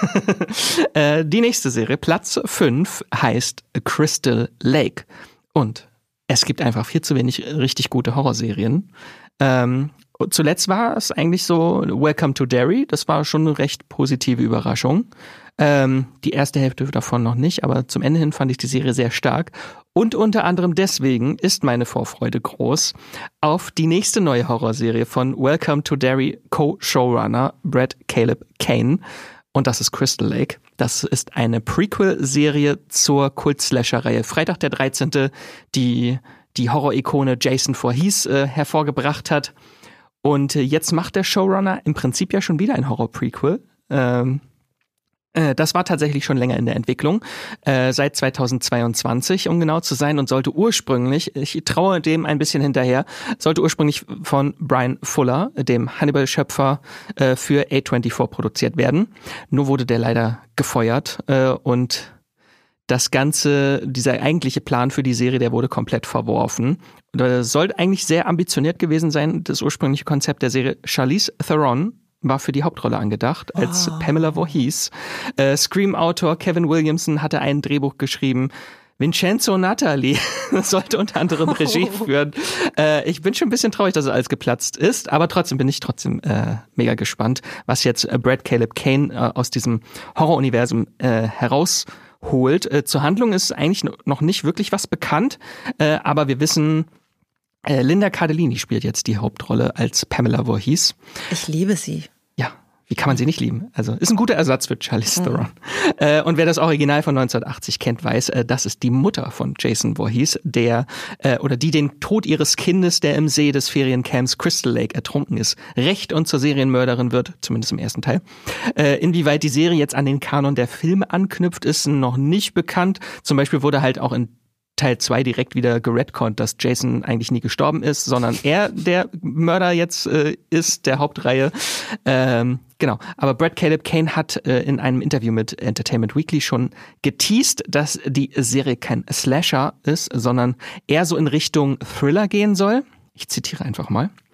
äh, die nächste Serie, Platz fünf, heißt Crystal Lake. Und es gibt einfach viel zu wenig richtig gute Horrorserien. Ähm, zuletzt war es eigentlich so Welcome to Derry. Das war schon eine recht positive Überraschung. Ähm, die erste Hälfte davon noch nicht, aber zum Ende hin fand ich die Serie sehr stark. Und unter anderem deswegen ist meine Vorfreude groß auf die nächste neue Horrorserie von Welcome to Derry Co-Showrunner Brett Caleb Kane. Und das ist Crystal Lake. Das ist eine Prequel-Serie zur Kult-Slasher-Reihe Freitag der dreizehnte, die die Horror-Ikone Jason Voorhees äh, hervorgebracht hat. Und äh, jetzt macht der Showrunner im Prinzip ja schon wieder ein Horror-Prequel. Ähm, Das war tatsächlich schon länger in der Entwicklung, äh, seit zweitausendzweiundzwanzig, um genau zu sein, und sollte ursprünglich, ich traue dem ein bisschen hinterher, sollte ursprünglich von Brian Fuller, dem Hannibal-Schöpfer, äh, für A vierundzwanzig produziert werden. Nur wurde der leider gefeuert äh, und das Ganze, dieser eigentliche Plan für die Serie, der wurde komplett verworfen. Das sollte eigentlich sehr ambitioniert gewesen sein, das ursprüngliche Konzept der Serie. Charlize Theron war für die Hauptrolle angedacht, als oh. Pamela Voorhees. Äh, Scream-Autor Kevin Williamson hatte ein Drehbuch geschrieben. Vincenzo Natali sollte unter anderem Regie oh. führen. Äh, ich bin schon ein bisschen traurig, dass es alles geplatzt ist, aber trotzdem bin ich trotzdem äh, mega gespannt, was jetzt äh, Brett Caleb Kane äh, aus diesem Horror-Universum äh, herausholt. Äh, zur Handlung ist eigentlich noch nicht wirklich was bekannt, äh, aber wir wissen, äh, Linda Cardellini spielt jetzt die Hauptrolle als Pamela Voorhees. Ich liebe sie. Ja, wie kann man sie nicht lieben? Also ist ein guter Ersatz für Charlize Theron. Mhm. Äh, und wer das Original von neunzehnhundertachtzig kennt, weiß, äh, das ist die Mutter von Jason Voorhees, der äh, oder die den Tod ihres Kindes, der im See des Feriencamps Crystal Lake ertrunken ist, rächt und zur Serienmörderin wird, zumindest im ersten Teil. Äh, inwieweit die Serie jetzt an den Kanon der Filme anknüpft, ist noch nicht bekannt. Zum Beispiel wurde halt auch in Teil zwei direkt wieder geredconnt, dass Jason eigentlich nie gestorben ist, sondern er der Mörder jetzt äh, ist, der Hauptreihe. Ähm, genau, aber Brett Caleb Kane hat äh, in einem Interview mit Entertainment Weekly schon geteased, dass die Serie kein Slasher ist, sondern eher so in Richtung Thriller gehen soll. Ich zitiere einfach mal.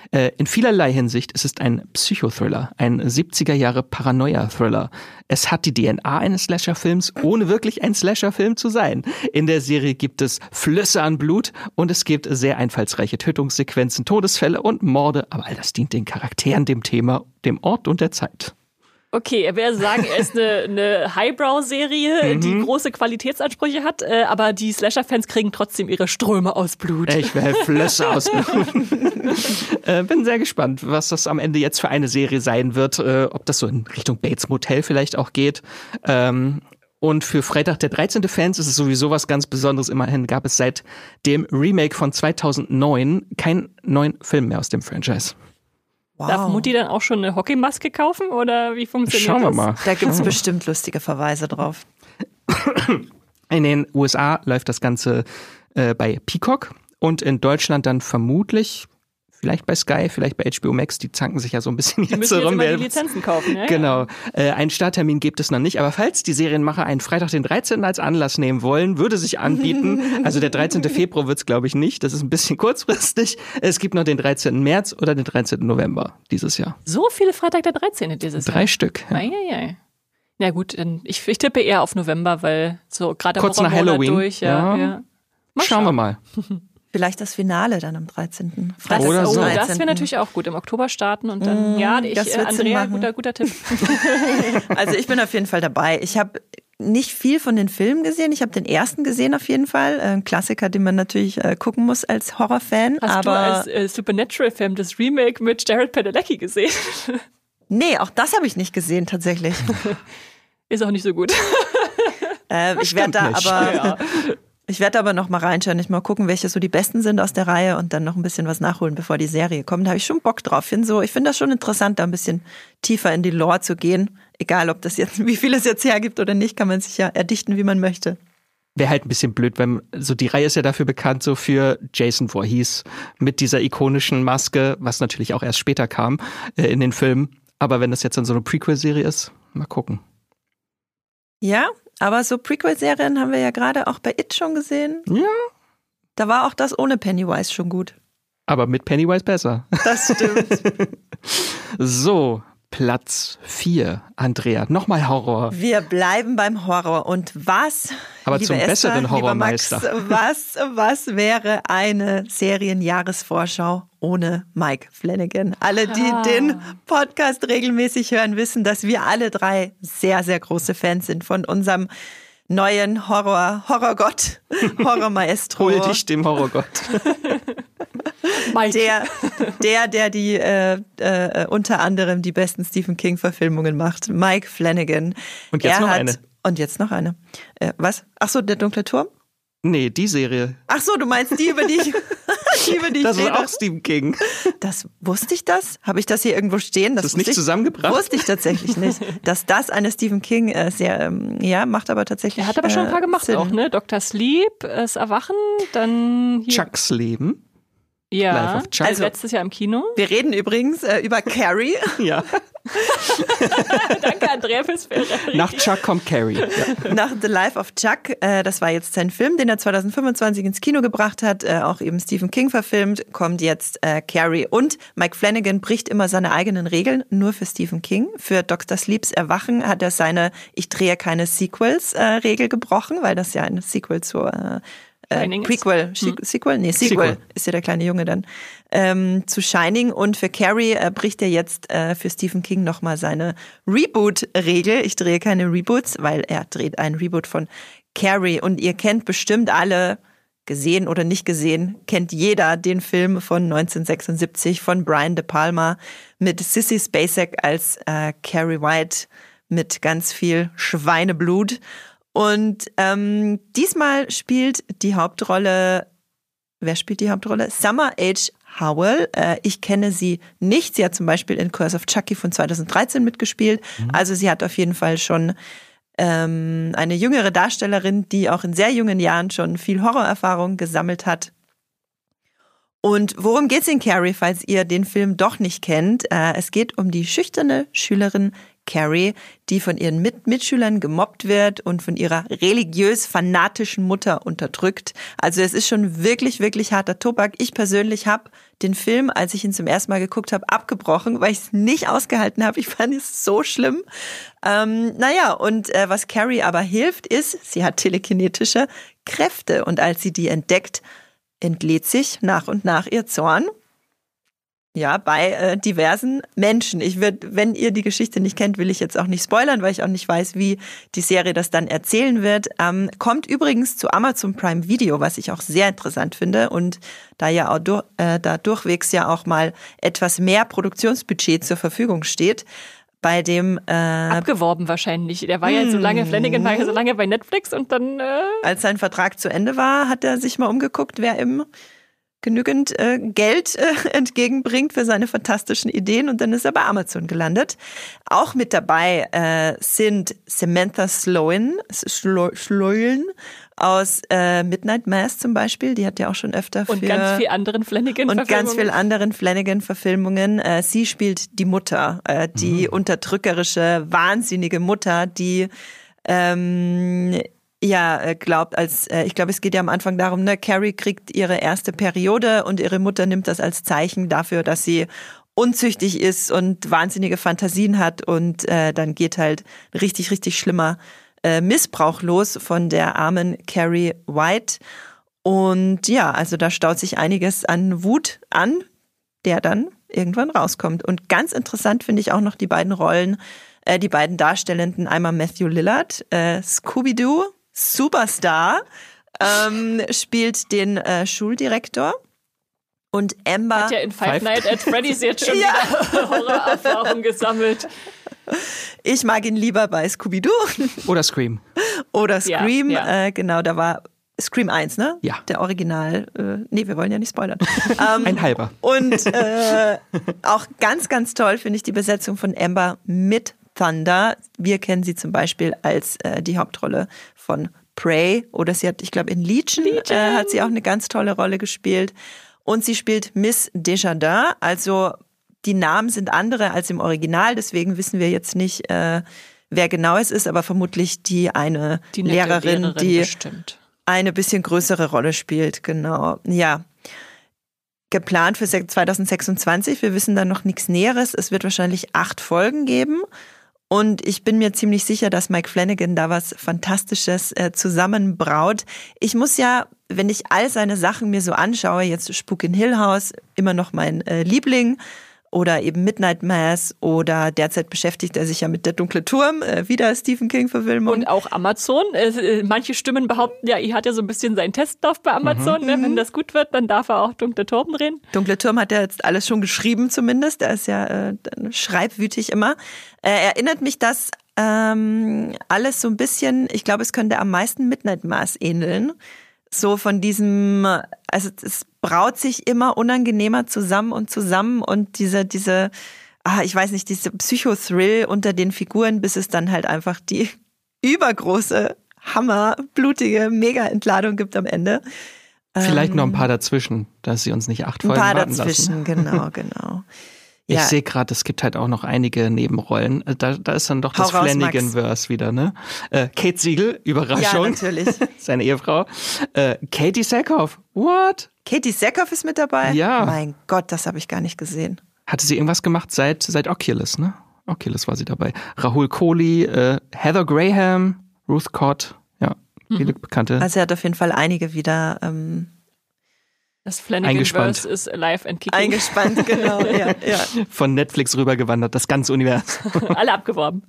Äh, in vielerlei Hinsicht ist es ein Psychothriller, ein siebziger Jahre Paranoia-Thriller. Es hat die D N A eines Slasher-Films, ohne wirklich ein Slasher-Film zu sein. In der Serie gibt es Flüsse an Blut und es gibt sehr einfallsreiche Tötungssequenzen, Todesfälle und Morde, aber all das dient den Charakteren, dem Thema, dem Ort und der Zeit. Okay, er würde sagen, er ist eine, eine Highbrow-Serie, mhm. die große Qualitätsansprüche hat, äh, aber die Slasher-Fans kriegen trotzdem ihre Ströme aus Blut. Ich will Flüsse aus Blut. äh, bin sehr gespannt, was das am Ende jetzt für eine Serie sein wird, äh, ob das so in Richtung Bates Motel vielleicht auch geht. Ähm, und für Freitag der dreizehnte Fans ist es sowieso was ganz Besonderes. Immerhin gab es seit dem Remake von zweitausendneun keinen neuen Film mehr aus dem Franchise. Wow. Darf Mutti dann auch schon eine Hockeymaske kaufen oder wie funktioniert Schauen das? wir mal. Da gibt es bestimmt lustige Verweise drauf. In den U S A läuft das Ganze äh, bei Peacock und in Deutschland dann vermutlich, vielleicht bei Sky, vielleicht bei H B O Max, die zanken sich ja so ein bisschen die jetzt müssen rum. Jetzt immer die Lizenzen kaufen, ja? Genau. Äh, einen Starttermin gibt es noch nicht, aber falls die Serienmacher einen Freitag den dreizehnten als Anlass nehmen wollen, würde sich anbieten, also der dreizehnte Februar wird es glaube ich nicht, das ist ein bisschen kurzfristig. Es gibt noch den dreizehnten März oder den dreizehnten November dieses Jahr. So viele Freitag der dreizehnte dieses Drei Jahr? Stück. Ja. Eieiei. Ja gut, ich, ich tippe eher auf November, weil so gerade kurz nach Halloween. durch. Ja, ja. ja. Mal Schauen wir mal. Vielleicht das Finale dann am dreizehnten. Das, Oder so. Oh, das wäre natürlich auch gut. Im Oktober starten und dann, mm, ja, ich, das äh, Andrea, guter, guter Tipp. Also ich bin auf jeden Fall dabei. Ich habe nicht viel von den Filmen gesehen. Ich habe den ersten gesehen auf jeden Fall. Ein Klassiker, den man natürlich äh, gucken muss als Horrorfan. Hast aber du als äh, Supernatural-Fan das Remake mit Jared Padalecki gesehen? Nee, auch das habe ich nicht gesehen tatsächlich. Ist auch nicht so gut. äh, ich werde da nicht. aber... Ja. Ich werde aber noch mal reinschauen, ich mal gucken, welche so die besten sind aus der Reihe und dann noch ein bisschen was nachholen, bevor die Serie kommt. Da habe ich schon Bock drauf. Ich finde so, ich finde das schon interessant, da ein bisschen tiefer in die Lore zu gehen. Egal, ob das jetzt, wie viel es jetzt hergibt oder nicht, kann man sich ja erdichten, wie man möchte. Wäre halt ein bisschen blöd, wenn so die Reihe ist ja dafür bekannt, so für Jason Voorhees mit dieser ikonischen Maske, was natürlich auch erst später kam äh, in den Filmen. Aber wenn das jetzt dann so eine Prequel-Serie ist, mal gucken. Ja, aber so Prequel-Serien haben wir ja gerade auch bei It schon gesehen. Ja. Da war auch das ohne Pennywise schon gut. Aber mit Pennywise besser. Das stimmt. So, Platz vier, Andrea. Nochmal Horror. Wir bleiben beim Horror. Und was, aber liebe zum Esther, besseren Horrormeister. Lieber Max, was, was wäre eine Serienjahresvorschau ohne Mike Flanagan? Alle, die Ah. den Podcast regelmäßig hören, wissen, dass wir alle drei sehr, sehr große Fans sind von unserem neuen Horror, Horrorgott, Horrormaestro. Hol dich dem Horrorgott. Mike. Der, der, der die äh, äh, unter anderem die besten Stephen King-Verfilmungen macht, Mike Flanagan. Und jetzt er noch hat, eine. Und jetzt noch eine. Äh, was? Ach so, der dunkle Turm? Nee, die Serie. Ach so, du meinst die, über die ich, die, über die ich Das ist rede? auch Stephen King. Das wusste ich das? Habe ich das hier irgendwo stehen? Das Ist das nicht wusste ich, zusammengebracht? Wusste ich tatsächlich nicht. Dass das eine Stephen King äh, sehr, ähm, ja, macht aber tatsächlich Er hat aber schon ein paar äh, gemacht Sinn. auch, ne? Doktor Sleep, das Erwachen, dann hier. Chucks Leben. Life Ja, of Chuck. also letztes Jahr im Kino. Wir reden übrigens äh, über Carrie. Ja. Danke, Andrea, fürs Ferrari. Nach Chuck kommt Carrie. Ja. Nach The Life of Chuck. Äh, das war jetzt sein Film, den er zwanzig fünfundzwanzig ins Kino gebracht hat. Äh, auch eben Stephen King verfilmt. Kommt jetzt äh, Carrie. Und Mike Flanagan bricht immer seine eigenen Regeln, nur für Stephen King. Für Doktor Sleeps Erwachen hat er seine Ich drehe keine Sequels-Regel äh, gebrochen, weil das ja ein Sequel zur äh, Äh, Prequel, hm. Sequel? Nee, Sequel, Sequel ist ja der kleine Junge dann, ähm, zu Shining. Und für Carrie äh, bricht er jetzt äh, für Stephen King nochmal seine Reboot-Regel. Ich drehe keine Reboots, weil er dreht einen Reboot von Carrie. Und ihr kennt bestimmt alle, gesehen oder nicht gesehen, kennt jeder den Film von neunzehnhundertsechsundsiebzig von Brian De Palma mit Sissy Spacek als äh, Carrie White mit ganz viel Schweineblut. Und ähm, diesmal spielt die Hauptrolle, wer spielt die Hauptrolle? Summer H. Howell. Äh, ich kenne sie nicht. Sie hat zum Beispiel in Curse of Chucky von zweitausenddreizehn mitgespielt. Mhm. Also sie hat auf jeden Fall schon ähm, eine jüngere Darstellerin, die auch in sehr jungen Jahren schon viel Horrorerfahrung gesammelt hat. Und worum geht's in Carrie, falls ihr den Film doch nicht kennt? Äh, es geht um die schüchterne Schülerin Carrie, die von ihren Mit- Mitschülern gemobbt wird und von ihrer religiös-fanatischen Mutter unterdrückt. Also es ist schon wirklich, wirklich harter Tobak. Ich persönlich habe den Film, als ich ihn zum ersten Mal geguckt habe, abgebrochen, weil ich es nicht ausgehalten habe. Ich fand es so schlimm. Ähm, naja, und äh, was Carrie aber hilft, ist, sie hat telekinetische Kräfte. Und als sie die entdeckt, entlädt sich nach und nach ihr Zorn. Ja, bei äh, diversen Menschen. Ich würde, wenn ihr die Geschichte nicht kennt, will ich jetzt auch nicht spoilern, weil ich auch nicht weiß, wie die Serie das dann erzählen wird. Ähm, kommt übrigens zu Amazon Prime Video, was ich auch sehr interessant finde. Und da ja auch durch, äh, da durchwegs ja auch mal etwas mehr Produktionsbudget zur Verfügung steht, bei dem äh, abgeworben wahrscheinlich. Der war ja so lange, Flanagan war ja so lange bei Netflix und dann äh als sein Vertrag zu Ende war, hat er sich mal umgeguckt, wer ihm genügend äh, Geld äh, entgegenbringt für seine fantastischen Ideen, und dann ist er bei Amazon gelandet. Auch mit dabei äh, sind Samantha Sloan, Sloan aus äh, Midnight Mass zum Beispiel, die hat ja auch schon öfter für... Und ganz viel anderen Flanagan-Verfilmungen. Und ganz viel anderen Flanagan-Verfilmungen. Äh, sie spielt die Mutter, äh, die mhm. unterdrückerische, wahnsinnige Mutter, die... Ähm, Ja, glaubt als, ich glaube, es geht ja am Anfang darum, ne, Carrie kriegt ihre erste Periode und ihre Mutter nimmt das als Zeichen dafür, dass sie unzüchtig ist und wahnsinnige Fantasien hat, und äh, dann geht halt richtig, richtig schlimmer äh, Missbrauch los von der armen Carrie White. Und ja, also da staut sich einiges an Wut an, der dann irgendwann rauskommt. Und ganz interessant finde ich auch noch die beiden Rollen, äh, die beiden Darstellenden, einmal Matthew Lillard, äh, Scooby-Doo, Superstar, ähm, spielt den äh, Schuldirektor, und Amber... Hat ja in Five, Five Nights at Freddy's jetzt schon ja. wieder Horrorerfahrung gesammelt. Ich mag ihn lieber bei Scooby-Doo. Oder Scream. Oder Scream, ja, ja. Äh, genau, da war Scream eins, ne? Ja. Der Original. Äh, nee, wir wollen ja nicht spoilern. ähm, Ein halber. Und äh, auch ganz, ganz toll finde ich die Besetzung von Amber mit Thunder. Wir kennen sie zum Beispiel als äh, die Hauptrolle von Prey, oder sie hat, ich glaube, in Legion, Legion. Äh, hat sie auch eine ganz tolle Rolle gespielt. Und sie spielt Miss Desjardins, also die Namen sind andere als im Original, deswegen wissen wir jetzt nicht, äh, wer genau es ist, aber vermutlich die eine die Lehrerin, Lehrerin, die bestimmt. eine bisschen größere Rolle spielt, genau. Ja. Geplant für zwanzig sechsundzwanzig, wir wissen da noch nichts Näheres. Es wird wahrscheinlich acht Folgen geben. Und ich bin mir ziemlich sicher, dass Mike Flanagan da was Fantastisches äh, zusammenbraut. Ich muss ja, wenn ich all seine Sachen mir so anschaue, jetzt Spuk in Hill House, immer noch mein äh, Liebling, oder eben Midnight Mass, oder derzeit beschäftigt er sich ja mit Der dunkle Turm, äh, wieder Stephen King-Verfilmung. Und auch Amazon. Äh, manche Stimmen behaupten ja, er hat ja so ein bisschen seinen Testlauf bei Amazon. Mhm. Ne? Wenn das gut wird, dann darf er auch Dunkle Turm drehen. Dunkle Turm hat er jetzt alles schon geschrieben zumindest. Er ist ja äh, schreibwütig immer. Äh, erinnert mich das ähm, alles so ein bisschen, ich glaube, es könnte am meisten Midnight Mass ähneln. So von diesem, also es braut sich immer unangenehmer zusammen und zusammen, und diese, diese, ah, ich weiß nicht, diese Psychothrill unter den Figuren, bis es dann halt einfach die übergroße, hammerblutige Mega-Entladung gibt am Ende. Vielleicht ähm, noch ein paar dazwischen, dass sie uns nicht acht Folgen warten warten dazwischen, lassen. genau, genau. Ich ja. sehe gerade, es gibt halt auch noch einige Nebenrollen. Da, da ist dann doch Hau das Flanagan-Verse wieder, ne? Äh, Kate Siegel, Überraschung. Ja, natürlich. Seine Ehefrau. Äh, Katie Sackhoff, what? Katie Sackhoff ist mit dabei? Ja. Mein Gott, das habe ich gar nicht gesehen. Hatte sie irgendwas gemacht seit, seit Oculus, ne? Oculus war sie dabei. Rahul Kohli, äh, Heather Graham, Ruth Cott, ja, viele mhm. Bekannte. Also er hat auf jeden Fall einige wieder... Ähm Das Flanagan-Verse ist alive and kicking. Eingespannt, genau. ja, ja. Von Netflix rübergewandert, das ganze Universum. Alle abgeworben.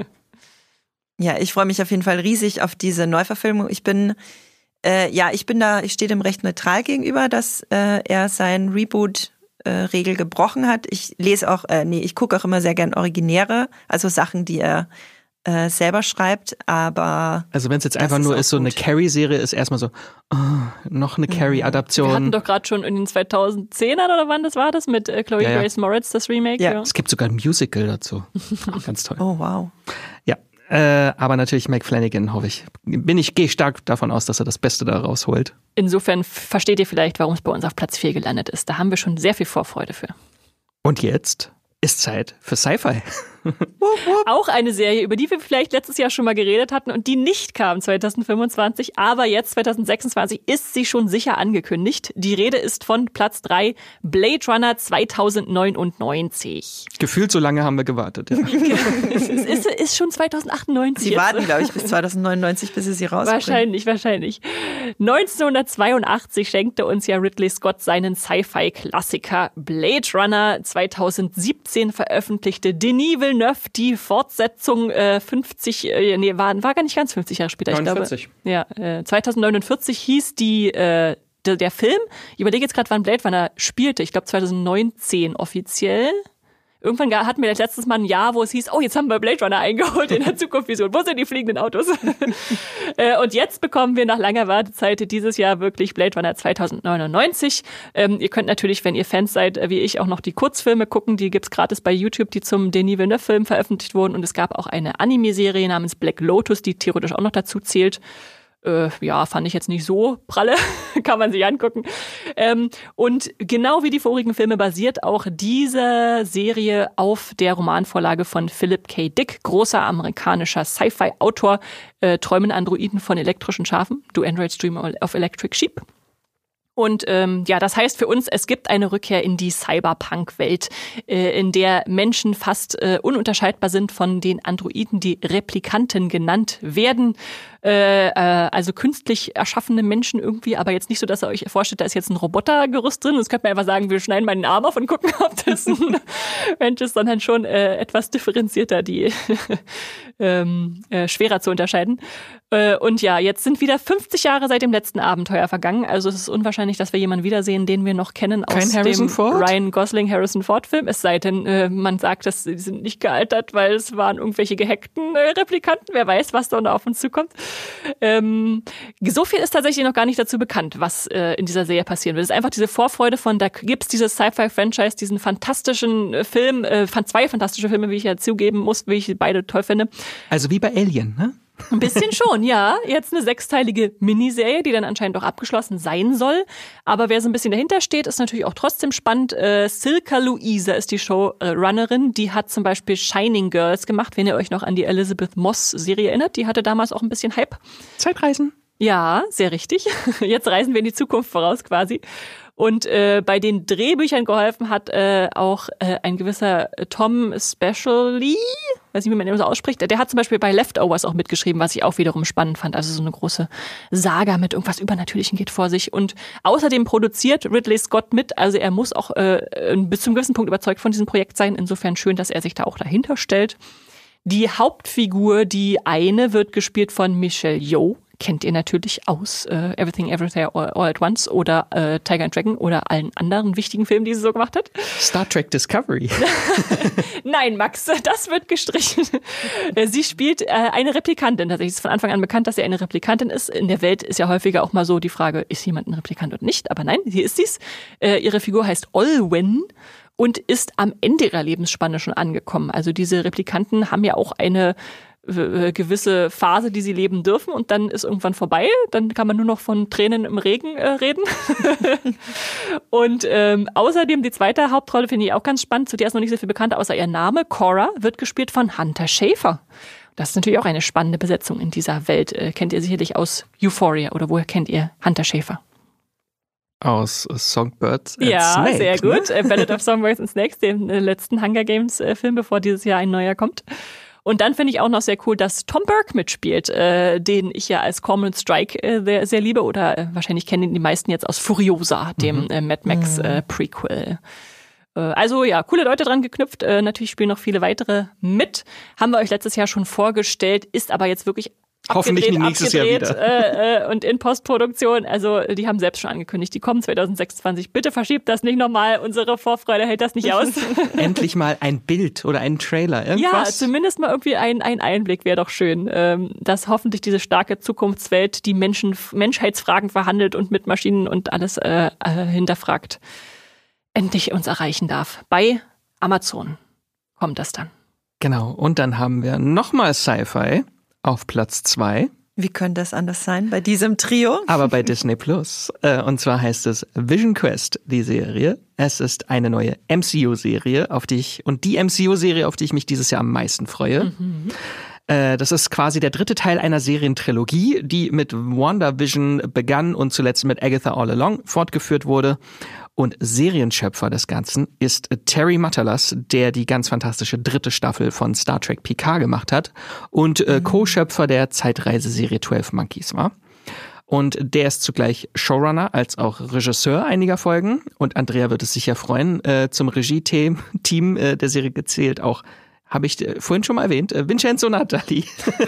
Ja, ich freue mich auf jeden Fall riesig auf diese Neuverfilmung. Ich bin, äh, ja, ich bin da, ich stehe dem recht neutral gegenüber, dass äh, er sein Reboot-Regel äh, gebrochen hat. Ich lese auch, äh, nee, ich gucke auch immer sehr gern Originäre, also Sachen, die er Äh, selber schreibt, aber... Also wenn es jetzt einfach nur ist, so gut. Eine Carrie-Serie ist erstmal so, oh, noch eine Carrie-Adaption. Wir hatten doch gerade schon in den zweitausendzehnern oder wann das war das, mit äh, Chloe ja, ja. Grace Moretz, das Remake. Ja. Ja. Es gibt sogar ein Musical dazu. Ganz toll. Oh, wow. Ja, äh, aber natürlich Mike Flanagan, hoffe ich. Bin ich, gehe stark davon aus, dass er das Beste da rausholt. Insofern versteht ihr vielleicht, warum es bei uns auf Platz vier gelandet ist. Da haben wir schon sehr viel Vorfreude für. Und jetzt ist Zeit für Sci-Fi. Auch eine Serie, über die wir vielleicht letztes Jahr schon mal geredet hatten und die nicht kam zwanzig fünfundzwanzig, aber jetzt zwanzig sechsundzwanzig ist sie schon sicher angekündigt. Die Rede ist von Platz drei, Blade Runner zwanzig neunundneunzig. Gefühlt so lange haben wir gewartet. Ja. es ist, ist, ist schon zwanzig achtundneunzig. Sie warten, glaube ich, bis zwanzig neunundneunzig, bis sie sie rausbringen. Wahrscheinlich, wahrscheinlich. neunzehnhundertzweiundachtzig schenkte uns ja Ridley Scott seinen Sci-Fi-Klassiker Blade Runner. zwanzig siebzehn veröffentlichte Denis Villeneuve die Fortsetzung äh, fünfzig, äh, nee, war, war gar nicht ganz fünfzig Jahre später. neunundvierzig. Ich glaube, ja, äh, zwanzig neunundvierzig hieß die, äh, der, der Film. Ich überlege jetzt gerade, wann Blade Runner spielte. Ich glaube zwanzig neunzehn offiziell. Irgendwann hatten wir das letztes Mal ein Jahr, wo es hieß, oh, jetzt haben wir Blade Runner eingeholt in der Zukunftsvision. Wo sind die fliegenden Autos? Und jetzt bekommen wir nach langer Wartezeit dieses Jahr wirklich Blade Runner zwanzig neunundneunzig. Ähm, ihr könnt natürlich, wenn ihr Fans seid, wie ich, auch noch die Kurzfilme gucken. Die gibt's gratis bei YouTube, die zum Denis Villeneuve-Film veröffentlicht wurden. Und es gab auch eine Anime-Serie namens Black Lotus, die theoretisch auch noch dazu zählt. Äh, ja, fand ich jetzt nicht so pralle, kann man sich angucken. Ähm, und genau wie die vorigen Filme basiert auch diese Serie auf der Romanvorlage von Philip K. Dick, großer amerikanischer Sci-Fi-Autor. Äh, träumen Androiden von elektrischen Schafen? Do Androids dream of electric sheep? Und ähm, ja, das heißt für uns, es gibt eine Rückkehr in die Cyberpunk-Welt, äh, in der Menschen fast äh, ununterscheidbar sind von den Androiden, die Replikanten genannt werden. Äh, äh, also künstlich erschaffene Menschen irgendwie, aber jetzt nicht so, dass ihr euch vorstellt, da ist jetzt ein Robotergerüst drin. Das könnte man einfach sagen, wir schneiden mal den Arm auf und gucken, ob das ein Mensch ist, sondern schon äh, etwas differenzierter, die ähm, äh, schwerer zu unterscheiden. Äh, und ja, jetzt sind wieder fünfzig Jahre seit dem letzten Abenteuer vergangen. Also es ist unwahrscheinlich, dass wir jemanden wiedersehen, den wir noch kennen aus Kein Harrison dem Ford? Ryan Gosling Harrison Ford Film. Es sei denn, äh, man sagt, dass sie sind nicht gealtert, weil es waren irgendwelche gehackten äh, Replikanten. Wer weiß, was da noch auf uns zukommt. Ähm, so viel ist tatsächlich noch gar nicht dazu bekannt, was äh, in dieser Serie passieren wird. Es ist einfach diese Vorfreude von, da gibt's dieses Sci-Fi-Franchise, diesen fantastischen äh, Film, äh, zwei fantastische Filme, wie ich ja zugeben muss, wie ich beide toll finde. Also wie bei Alien, ne? Ein bisschen schon, ja. Jetzt eine sechsteilige Miniserie, die dann anscheinend auch abgeschlossen sein soll. Aber wer so ein bisschen dahinter steht, ist natürlich auch trotzdem spannend. Äh, Silka Luisa ist die Showrunnerin. Die hat zum Beispiel Shining Girls gemacht, wenn ihr euch noch an die Elizabeth Moss-Serie erinnert. Die hatte damals auch ein bisschen Hype. Zeitreisen. Ja, sehr richtig. Jetzt reisen wir in die Zukunft voraus quasi. Und äh, bei den Drehbüchern geholfen hat äh, auch äh, ein gewisser Tom Specially, weiß nicht, wie man den so ausspricht. Der hat zum Beispiel bei Leftovers auch mitgeschrieben, was ich auch wiederum spannend fand. Also so eine große Saga mit irgendwas Übernatürlichem geht vor sich. Und außerdem produziert Ridley Scott mit. Also er muss auch äh, bis zum gewissen Punkt überzeugt von diesem Projekt sein. Insofern schön, dass er sich da auch dahinter stellt. Die Hauptfigur, die eine, wird gespielt von Michelle Yeoh. Kennt ihr natürlich aus äh, Everything, Everywhere, All, All at Once oder äh, Tiger and Dragon oder allen anderen wichtigen Filmen, die sie so gemacht hat. Star Trek Discovery. Nein, Max, das wird gestrichen. Sie spielt äh, eine Replikantin. Tatsächlich ist von Anfang an bekannt, dass sie eine Replikantin ist. In der Welt ist ja häufiger auch mal so die Frage, ist jemand ein Replikant oder nicht? Aber nein, hier ist sie's. Äh, ihre Figur heißt Olwen und ist am Ende ihrer Lebensspanne schon angekommen. Also diese Replikanten haben ja auch eine gewisse Phase, die sie leben dürfen und dann ist irgendwann vorbei. Dann kann man nur noch von Tränen im Regen äh, reden. Und ähm, außerdem die zweite Hauptrolle finde ich auch ganz spannend. Zu der ist noch nicht so viel bekannt, außer ihr Name. Cora wird gespielt von Hunter Schafer. Das ist natürlich auch eine spannende Besetzung in dieser Welt. Äh, kennt ihr sicherlich aus Euphoria oder woher kennt ihr Hunter Schafer? Aus Songbirds and ja, Snakes. Ja, sehr gut. Ne? Ballad of Songbirds and Snakes, dem äh, letzten Hunger Games äh, Film, bevor dieses Jahr ein neuer kommt. Und dann finde ich auch noch sehr cool, dass Tom Burke mitspielt, äh, den ich ja als Cormoran Strike äh, sehr, sehr liebe. Oder äh, wahrscheinlich kennen die meisten jetzt aus Furiosa, dem äh, Mad Max äh, Prequel. Äh, also ja, coole Leute dran geknüpft. Äh, natürlich spielen noch viele weitere mit. Haben wir euch letztes Jahr schon vorgestellt, ist aber jetzt wirklich hoffentlich nicht nächstes Jahr wieder. Äh, äh, und in Postproduktion, also die haben selbst schon angekündigt, die kommen zwanzig sechsundzwanzig. Bitte verschiebt das nicht nochmal, unsere Vorfreude hält das nicht aus. Endlich mal ein Bild oder ein Trailer, irgendwas. Ja, zumindest mal irgendwie ein, ein Einblick wäre doch schön, ähm, dass hoffentlich diese starke Zukunftswelt die Menschen, Menschheitsfragen verhandelt und mit Maschinen und alles äh, äh, hinterfragt, endlich uns erreichen darf. Bei Amazon kommt das dann. Genau, und dann haben wir nochmal Sci-Fi auf Platz zwei. Wie könnte das anders sein bei diesem Trio? Aber bei Disney Plus. Äh, und zwar heißt es Vision Quest, die Serie. Es ist eine neue M C U-Serie, auf die ich, und die M C U-Serie, auf die ich mich dieses Jahr am meisten freue. Mhm. Äh, das ist quasi der dritte Teil einer Serientrilogie, die mit WandaVision begann und zuletzt mit Agatha All Along fortgeführt wurde. Und Serienschöpfer des Ganzen ist Terry Matalas, der die ganz fantastische dritte Staffel von Star Trek Picard gemacht hat und äh, Co-Schöpfer der Zeitreiseserie zwölf Monkeys war. Und der ist zugleich Showrunner als auch Regisseur einiger Folgen. Und Andrea wird es sicher freuen, äh, zum Regie-Team Team, äh, der Serie gezählt auch, habe ich äh, vorhin schon mal erwähnt, äh, Vincenzo Natali.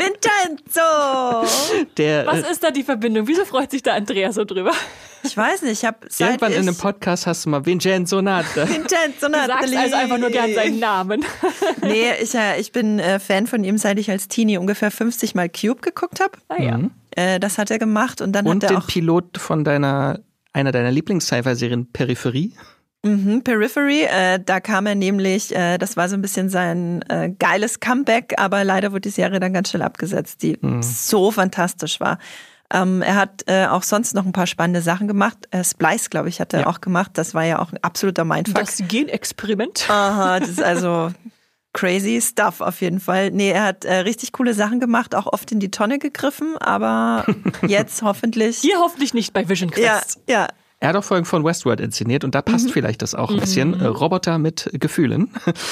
Vincenzo! Der, Was ist da die Verbindung? Wieso freut sich da Andrea so drüber? Ich weiß nicht, ich habe seit Irgendwann ich in einem Podcast hast du mal Vincenzo Natali. Vincenzo Natali. Du sagst also einfach nur gern seinen Namen. Nee, ich, äh, ich bin äh, Fan von ihm, seit ich als Teenie ungefähr fünfzig Mal Cube geguckt habe. Ah ja. Mhm. Äh, das hat er gemacht und dann und hat er den auch Pilot von deiner, einer deiner Lieblings-Sci-Fi-Serien Peripherie. Mhm, Periphery, äh, da kam er nämlich, äh, das war so ein bisschen sein äh, geiles Comeback, aber leider wurde die Serie dann ganz schnell abgesetzt, die mhm. so fantastisch war. Ähm, er hat äh, auch sonst noch ein paar spannende Sachen gemacht. Äh, Splice, glaube ich, hat er ja. auch gemacht. Das war ja auch ein absoluter Mindfuck. Das Genexperiment. Aha, das ist also crazy stuff auf jeden Fall. Nee, er hat äh, richtig coole Sachen gemacht, auch oft in die Tonne gegriffen, aber jetzt hoffentlich... Hier hoffentlich nicht bei Vision Quest. Ja, ja. Er hat auch Folgen von Westworld inszeniert und da passt mhm. vielleicht das auch ein bisschen. Mhm. Roboter mit Gefühlen.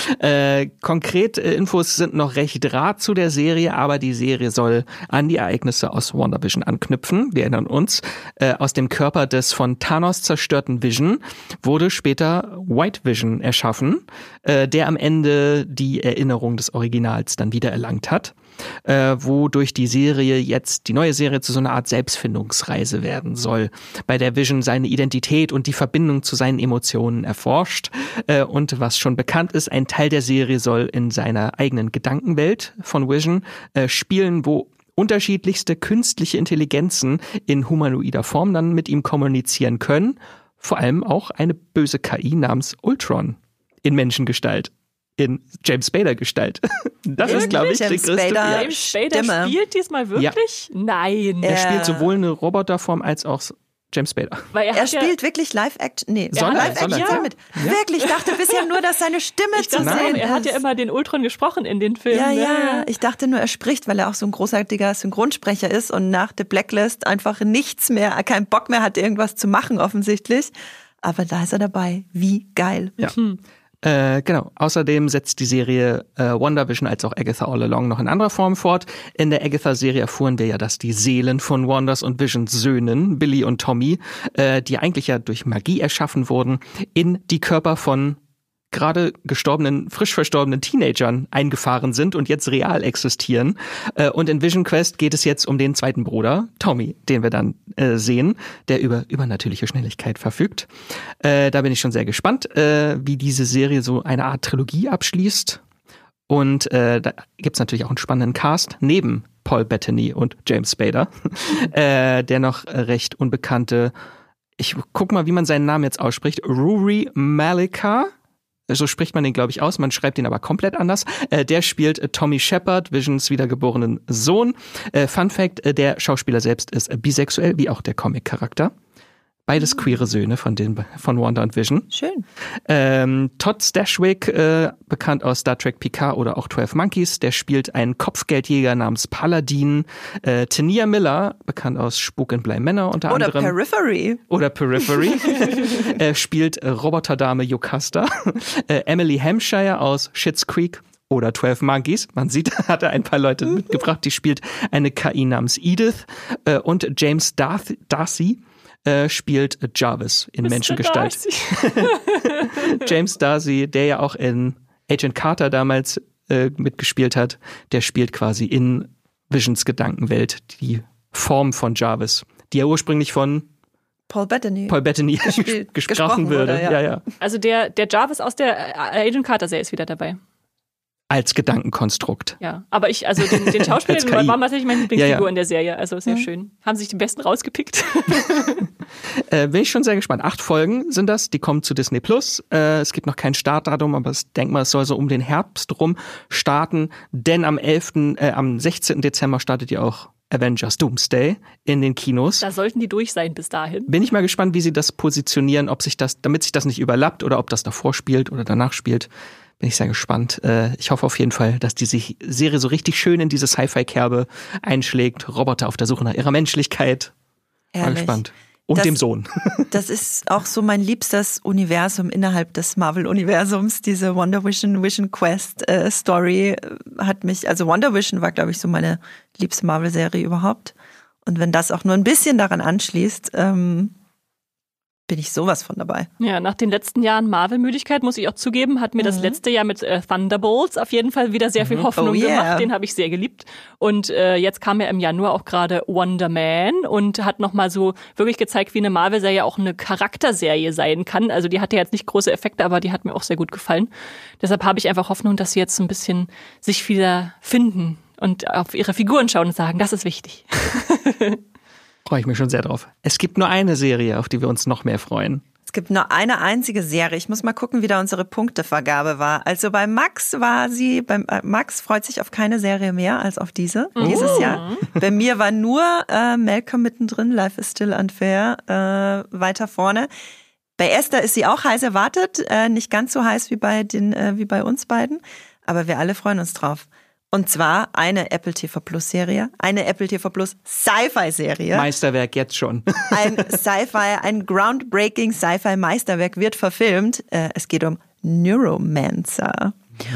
Äh, konkret äh, Infos sind noch recht rar zu der Serie, aber die Serie soll an die Ereignisse aus WandaVision anknüpfen. Wir erinnern uns, äh, aus dem Körper des von Thanos zerstörten Vision wurde später White Vision erschaffen, äh, der am Ende die Erinnerung des Originals dann wieder erlangt hat. Äh, wodurch die Serie jetzt, die neue Serie zu so einer Art Selbstfindungsreise werden soll, bei der Vision seine Identität und die Verbindung zu seinen Emotionen erforscht. Äh, und was schon bekannt ist, ein Teil der Serie soll in seiner eigenen Gedankenwelt von Vision äh, spielen, wo unterschiedlichste künstliche Intelligenzen in humanoider Form dann mit ihm kommunizieren können. Vor allem auch eine böse K I namens Ultron in Menschengestalt. In James Spader-Gestalt. Das Wirklich? ist, glaube ich, James der größte Spader, James Spader Stimme. spielt diesmal wirklich? Ja. Nein. Er Äh. spielt sowohl eine Roboterform als auch James Spader. Weil er Er hat spielt ja, wirklich Live-Action. Nee, Soll er? Live-Action Soll er? ja. mit. Ja. Wirklich, ich dachte bisher nur, dass seine Stimme ich zu dachte, sehen er hat ist. ja immer den Ultron gesprochen in den Filmen. Ja, ne? ja, ich dachte nur, er spricht, weil er auch so ein großartiger Synchronsprecher ist und nach The Blacklist einfach nichts mehr, keinen Bock mehr hat, irgendwas zu machen offensichtlich. Aber da ist er dabei. Wie geil. Ja. Hm. Äh, genau. Außerdem setzt die Serie äh, WandaVision als auch Agatha All Along noch in anderer Form fort. In der Agatha-Serie erfuhren wir ja, dass die Seelen von Wandas und Visions Söhnen, Billy und Tommy, äh, die eigentlich ja durch Magie erschaffen wurden, in die Körper von gerade gestorbenen, frisch verstorbenen Teenagern eingefahren sind und jetzt real existieren. Äh, und in Vision Quest geht es jetzt um den zweiten Bruder, Tommy, den wir dann äh, sehen, der über übernatürliche Schnelligkeit verfügt. Äh, da bin ich schon sehr gespannt, äh, wie diese Serie so eine Art Trilogie abschließt. Und äh, da gibt's natürlich auch einen spannenden Cast neben Paul Bettany und James Spader, äh, der noch recht unbekannte, ich guck mal, wie man seinen Namen jetzt ausspricht, Rory Malika. So spricht man den, glaube ich, aus. Man schreibt ihn aber komplett anders. Äh, der spielt äh, Tommy Shepard, Visions wiedergeborenen Sohn. Äh, Fun Fact, äh, der Schauspieler selbst ist äh, bisexuell, wie auch der Comic-Charakter. Beides queere Söhne von, den, von Wanda und Vision. Schön. Ähm, Todd Stashwick, äh, bekannt aus Star Trek Picard oder auch zwölf Monkeys, der spielt einen Kopfgeldjäger namens Paladin. Äh, Tania Miller, bekannt aus Spuk and Bly Manor unter Oder anderem. Periphery. Oder Periphery. äh, spielt äh, Roboterdame Yocasta. äh, Emily Hampshire aus Schitt's Creek oder zwölf Monkeys. Man sieht, hat er ein paar Leute mitgebracht. Die spielt eine K I namens Edith. Äh, und James Darth- Darcy Äh, spielt Jarvis in Mister Menschengestalt. Darcy. James Darcy, der ja auch in Agent Carter damals äh, mitgespielt hat, der spielt quasi in Visions Gedankenwelt die Form von Jarvis, die ja ursprünglich von Paul Bettany, Paul Bettany Gespielt, gesprochen, gesprochen würde. wurde, ja. Ja, ja. Also der, der Jarvis aus der Agent Carter-Serie ist wieder dabei. Als Gedankenkonstrukt. Ja, aber ich, also den, den Schauspieler, Als den K I. war tatsächlich meine Lieblingsfigur Ja, ja. in der Serie. Also sehr Ja. schön. Haben sich den besten rausgepickt. Äh, bin ich schon sehr gespannt. Acht Folgen sind das, die kommen zu Disney Plus. Äh, es gibt noch kein Startdatum, aber ich denke mal, es soll so um den Herbst rum starten, denn am elften, äh, am sechzehnten Dezember startet ja auch Avengers Doomsday in den Kinos. Da sollten die durch sein bis dahin. Bin ich mal gespannt, wie sie das positionieren, ob sich das, damit sich das nicht überlappt oder ob das davor spielt oder danach spielt. Bin ich sehr gespannt. Ich hoffe auf jeden Fall, dass die Serie so richtig schön in diese Sci-Fi-Kerbe einschlägt. Roboter auf der Suche nach ihrer Menschlichkeit. Ehrlich? Mal gespannt. Und das, dem Sohn. Das ist auch so mein liebstes Universum innerhalb des Marvel-Universums. Diese Wonder Vision, Vision Quest äh, Story hat mich, also Wonder Vision war, glaube ich, so meine liebste Marvel-Serie überhaupt. Und wenn das auch nur ein bisschen daran anschließt, ähm, bin ich sowas von dabei. Ja, nach den letzten Jahren Marvel-Müdigkeit, muss ich auch zugeben, hat mir mhm. das letzte Jahr mit äh, Thunderbolts auf jeden Fall wieder sehr viel Hoffnung oh, yeah. gemacht. Den habe ich sehr geliebt. Und äh, jetzt kam ja im Januar auch gerade Wonder Man und hat nochmal so wirklich gezeigt, wie eine Marvel-Serie auch eine Charakterserie sein kann. Also die hatte jetzt nicht große Effekte, aber die hat mir auch sehr gut gefallen. Deshalb habe ich einfach Hoffnung, dass sie jetzt so ein bisschen sich wieder finden und auf ihre Figuren schauen und sagen, das ist wichtig. Freue ich mich schon sehr drauf. Es gibt nur eine Serie, auf die wir uns noch mehr freuen. Es gibt nur eine einzige Serie. Ich muss mal gucken, wie da unsere Punktevergabe war. Also bei Max war sie, bei Max freut sich auf keine Serie mehr als auf diese, oh. dieses Jahr. Bei mir war nur äh, Malcolm mittendrin, Life is Still Unfair, äh, weiter vorne. Bei Esther ist sie auch heiß erwartet, äh, nicht ganz so heiß wie bei den, äh, wie bei uns beiden, aber wir alle freuen uns drauf. Und zwar eine Apple T V Plus Serie, eine Apple T V Plus Sci-Fi Serie. Meisterwerk jetzt schon. Ein Sci-Fi, ein groundbreaking Sci-Fi Meisterwerk wird verfilmt. Es geht um Neuromancer.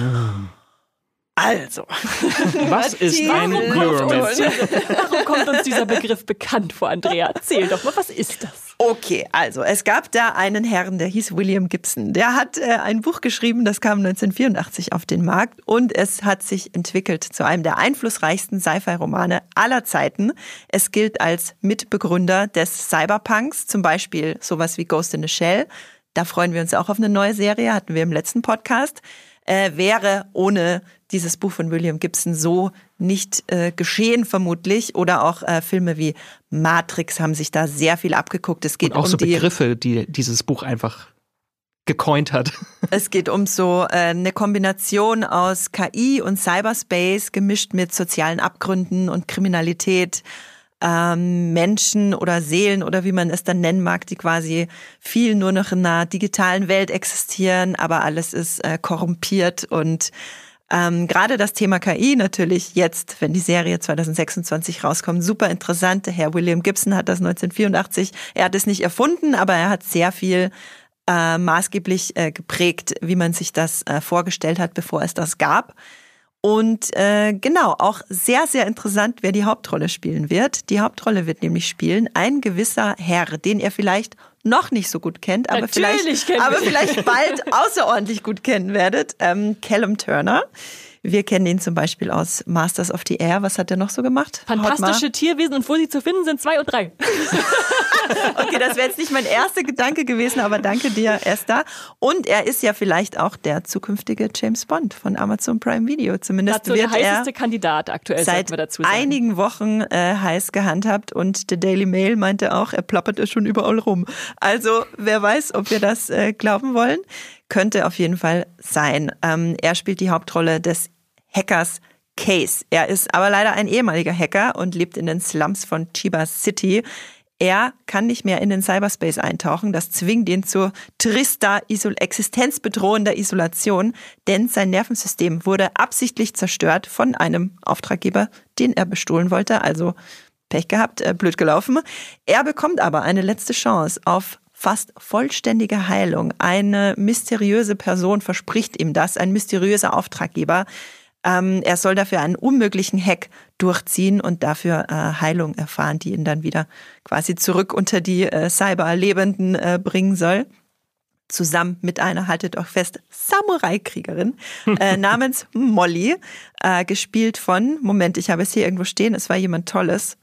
Also. Was ist ein Neuromancer? Warum kommt uns dieser Begriff bekannt vor, Andrea? Erzähl doch mal, was ist das? Okay, also es gab da einen Herrn, der hieß William Gibson. Der hat äh, ein Buch geschrieben, das kam neunzehnhundertvierundachtzig auf den Markt und es hat sich entwickelt zu einem der einflussreichsten Sci-Fi-Romane aller Zeiten. Es gilt als Mitbegründer des Cyberpunks, zum Beispiel sowas wie Ghost in the Shell. Da freuen wir uns auch auf eine neue Serie, hatten wir im letzten Podcast. Äh, wäre ohne dieses Buch von William Gibson so nicht äh, geschehen vermutlich. Oder auch äh, Filme wie Matrix haben sich da sehr viel abgeguckt. Es geht und auch um so die Begriffe, die dieses Buch einfach gecoint hat. Es geht um so äh, eine Kombination aus K I und Cyberspace, gemischt mit sozialen Abgründen und Kriminalität. Ähm, Menschen oder Seelen oder wie man es dann nennen mag, die quasi viel nur noch in einer digitalen Welt existieren, aber alles ist äh, korrumpiert und ähm, gerade das Thema K I natürlich jetzt, wenn die Serie zwanzig sechsundzwanzig rauskommt, super interessant. Der Herr William Gibson hat das neunzehnhundertvierundachtzig, er hat es nicht erfunden, aber er hat sehr viel äh, maßgeblich äh, geprägt, wie man sich das äh, vorgestellt hat, bevor es das gab. Und äh, genau, auch sehr, sehr interessant, wer die Hauptrolle spielen wird. Die Hauptrolle wird nämlich spielen ein gewisser Herr, den ihr vielleicht noch nicht so gut kennt, aber vielleicht, aber vielleicht bald außerordentlich gut kennen werdet. Ähm, Callum Turner. Wir kennen ihn zum Beispiel aus Masters of the Air. Was hat er noch so gemacht? Fantastische Tierwesen und wo sie zu finden sind, zwei und drei. Okay, das wäre jetzt nicht mein erster Gedanke gewesen, aber danke dir, Esther. Und er ist ja vielleicht auch der zukünftige James Bond von Amazon Prime Video. Zumindest dazu wird der heißeste er Kandidat aktuell, seit wir dazu sagen. einigen Wochen äh, heiß gehandhabt und der Daily Mail meinte auch, er plappert es schon überall rum. Also wer weiß, ob wir das äh, glauben wollen. Könnte auf jeden Fall sein. Ähm, er spielt die Hauptrolle des Hackers Case. Er ist aber leider ein ehemaliger Hacker und lebt in den Slums von Chiba City. Er kann nicht mehr in den Cyberspace eintauchen. Das zwingt ihn zu trister, isol- existenzbedrohender Isolation, denn sein Nervensystem wurde absichtlich zerstört von einem Auftraggeber, den er bestohlen wollte. Also Pech gehabt, äh, blöd gelaufen. Er bekommt aber eine letzte Chance auf fast vollständige Heilung. Eine mysteriöse Person verspricht ihm das, ein mysteriöser Auftraggeber. Ähm, er soll dafür einen unmöglichen Hack durchziehen und dafür äh, Heilung erfahren, die ihn dann wieder quasi zurück unter die äh, Cyberlebenden äh, bringen soll. Zusammen mit einer, haltet euch fest, Samurai-Kriegerin äh, namens Molly, äh, gespielt von, Moment, ich habe es hier irgendwo stehen, es war jemand Tolles.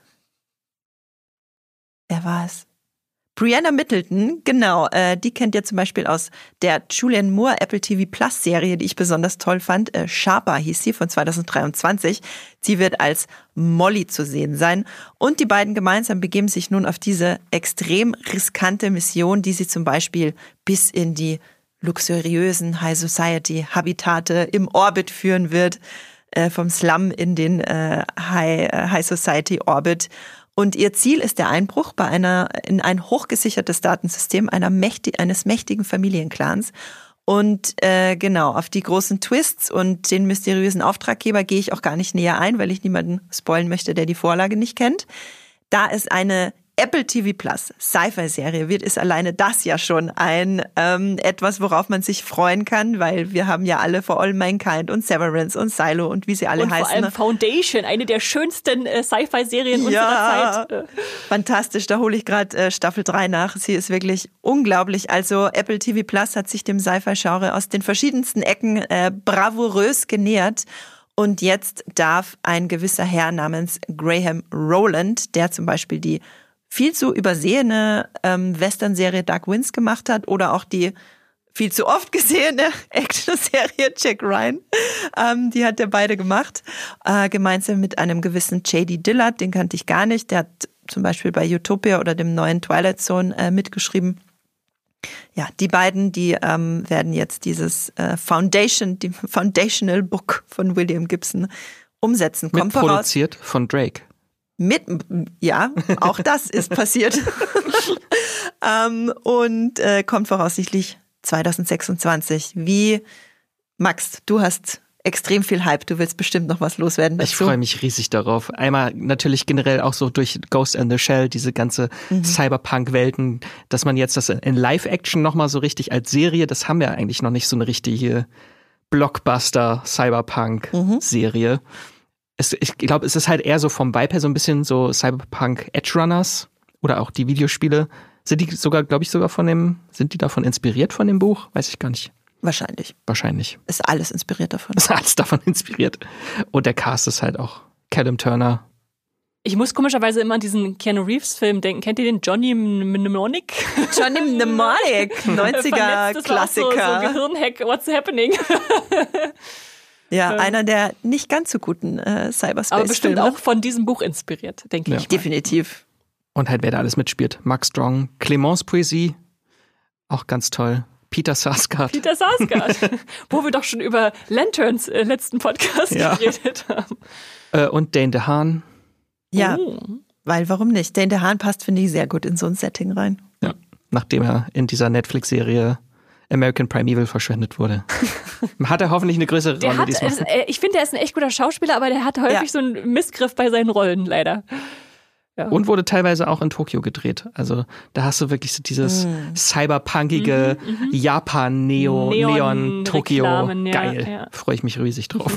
Wer war es? Brianna Middleton, genau, äh, die kennt ihr zum Beispiel aus der Julianne Moore Apple T V Plus Serie, die ich besonders toll fand. Äh, Sharper hieß sie, von zwanzig dreiundzwanzig. Sie wird als Molly zu sehen sein. Und die beiden gemeinsam begeben sich nun auf diese extrem riskante Mission, die sie zum Beispiel bis in die luxuriösen High Society Habitate im Orbit führen wird. äh, vom Slum in den äh, High, äh, High Society Orbit. Und ihr Ziel ist der Einbruch bei einer, in ein hochgesichertes Datensystem einer mächtig, eines mächtigen Familienclans. Und äh, genau, auf die großen Twists und den mysteriösen Auftraggeber gehe ich auch gar nicht näher ein, weil ich niemanden spoilen möchte, der die Vorlage nicht kennt. Da es eine Apple T V Plus Sci-Fi-Serie wird, ist alleine das ja schon ein ähm, etwas, worauf man sich freuen kann, weil wir haben ja alle For All Mankind und Severance und Silo und wie sie alle und heißen. Und vor allem Foundation, eine der schönsten äh, Sci-Fi-Serien ja, unserer Zeit. Fantastisch, da hole ich gerade äh, Staffel drei nach. Sie ist wirklich unglaublich. Also Apple T V Plus hat sich dem Sci-Fi-Genre aus den verschiedensten Ecken äh, bravourös genähert. Und jetzt darf ein gewisser Herr namens Graham Rowland, der zum Beispiel die viel zu übersehene ähm, Western-Serie Dark Winds gemacht hat oder auch die viel zu oft gesehene Action-Serie Jack Ryan. Ähm, die hat er beide gemacht, äh, gemeinsam mit einem gewissen J D Dillard, den kannte ich gar nicht. Der hat zum Beispiel bei Utopia oder dem neuen Twilight Zone äh, mitgeschrieben. Ja, die beiden, die ähm, werden jetzt dieses äh, Foundation, die Foundational Book von William Gibson umsetzen. Kommt mitproduziert von Drake. Mit, ja, auch das ist passiert. ähm, und äh, kommt voraussichtlich zwanzig sechsundzwanzig. Wie, Max, du hast extrem viel Hype, du willst bestimmt noch was loswerden dazu. Ich freue mich riesig darauf. Einmal natürlich generell auch so durch Ghost in the Shell, diese ganze mhm. Cyberpunk-Welten, dass man jetzt das in Live-Action nochmal so richtig als Serie, das haben wir eigentlich noch nicht, so eine richtige Blockbuster-Cyberpunk-Serie. Mhm. Es, ich glaube, es ist halt eher so vom Vibe her so ein bisschen so Cyberpunk Edge Runners oder auch die Videospiele. Sind die sogar, glaube ich, sogar von dem, sind die davon inspiriert von dem Buch? Weiß ich gar nicht. Wahrscheinlich. Wahrscheinlich. Ist alles inspiriert davon. Ist alles davon inspiriert. Und der Cast ist halt auch Callum Turner. Ich muss komischerweise immer an diesen Keanu Reeves-Film denken. Kennt ihr den Johnny Mnemonic? Johnny Mnemonic, neunziger-Klassiker. So, so Gehirnhack, what's happening? Ja, ähm. einer der nicht ganz so guten äh, Cyberspace-Filme. Aber bestimmt auch von diesem Buch inspiriert, denke ja. ich. Definitiv. Und halt, wer da alles mitspielt. Mark Strong, Clemence Poesie, auch ganz toll. Peter Sarsgaard. Peter Sarsgaard, wo wir doch schon über Lanterns äh, letzten Podcast ja. geredet haben. Äh, und Dane DeHaan. Ja, oh. weil warum nicht? Dane DeHaan passt, finde ich, sehr gut in so ein Setting rein. Ja, nachdem er in dieser Netflix-Serie American Primeval verschwendet wurde. Hat er hoffentlich eine größere der Rolle hat, diesmal. Es, äh, ich finde, er ist ein echt guter Schauspieler, aber der hat häufig ja. so einen Missgriff bei seinen Rollen, leider. Ja. Und wurde teilweise auch in Tokio gedreht. Also da hast du wirklich so dieses mm. cyberpunkige mm, mm. Japan-Neo, Neon, Tokio. Reklamen, ja, geil. Ja. Freue ich mich riesig drauf.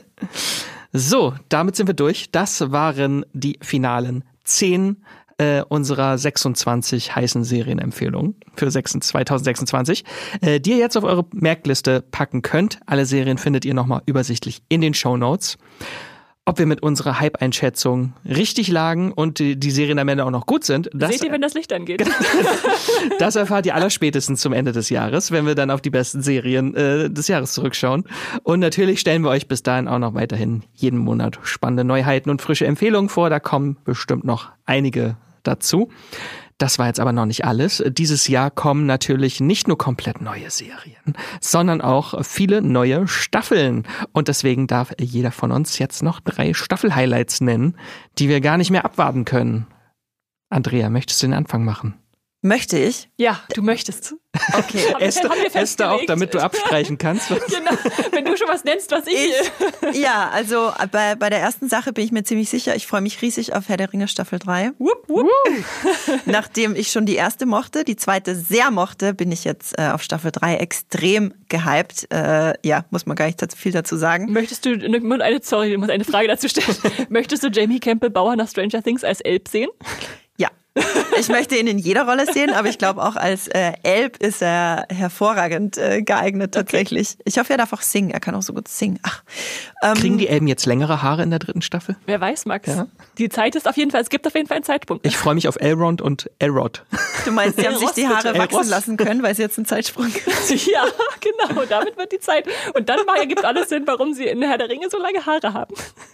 So, damit sind wir durch. Das waren die finalen zehn äh, unserer sechsundzwanzig heißen Serienempfehlungen für zwanzig sechsundzwanzig, äh, die ihr jetzt auf eure Merkliste packen könnt. Alle Serien findet ihr nochmal übersichtlich in den Shownotes. Ob wir mit unserer Hype-Einschätzung richtig lagen und die, die Serien am Ende auch noch gut sind. Das, seht ihr, wenn das Licht angeht. Das erfahrt ihr allerspätestens zum Ende des Jahres, wenn wir dann auf die besten Serien äh, des Jahres zurückschauen. Und natürlich stellen wir euch bis dahin auch noch weiterhin jeden Monat spannende Neuheiten und frische Empfehlungen vor. Da kommen bestimmt noch einige dazu. Das war jetzt aber noch nicht alles. Dieses Jahr kommen natürlich nicht nur komplett neue Serien, sondern auch viele neue Staffeln. Und deswegen darf jeder von uns jetzt noch drei Staffel-Highlights nennen, die wir gar nicht mehr abwarten können. Andrea, möchtest du den Anfang machen? Möchte ich? Ja, du möchtest. Okay. Esther, Esther auch, damit du abstreichen kannst. Genau, wenn du schon was nennst, was ich... ich ja, also bei, bei der ersten Sache bin ich mir ziemlich sicher, ich freue mich riesig auf Herr der Ringe Staffel drei. Wupp, wupp. Nachdem ich schon die erste mochte, die zweite sehr mochte, bin ich jetzt äh, auf Staffel drei extrem gehypt. Äh, ja, muss man gar nicht dazu, viel dazu sagen. Möchtest du, eine, sorry, ich muss eine Frage dazu stellen. Möchtest du Jamie Campbell Bauer nach Stranger Things als Elb sehen? Ja. Ich möchte ihn in jeder Rolle sehen, aber ich glaube auch als äh, Elb ist er hervorragend äh, geeignet tatsächlich. Okay. Ich hoffe, er darf auch singen. Er kann auch so gut singen. Ach, ähm, Kriegen die Elben jetzt längere Haare in der dritten Staffel? Wer weiß, Max. Ja. Die Zeit ist auf jeden Fall, es gibt auf jeden Fall einen Zeitpunkt. Ich freue mich auf Elrond und Elrod. Du meinst, sie haben sich die Haare wachsen lassen können, weil sie jetzt einen Zeitsprung gibt? Ja, genau. Damit wird die Zeit. Und dann ergibt alles Sinn, warum sie in Herr der Ringe so lange Haare haben.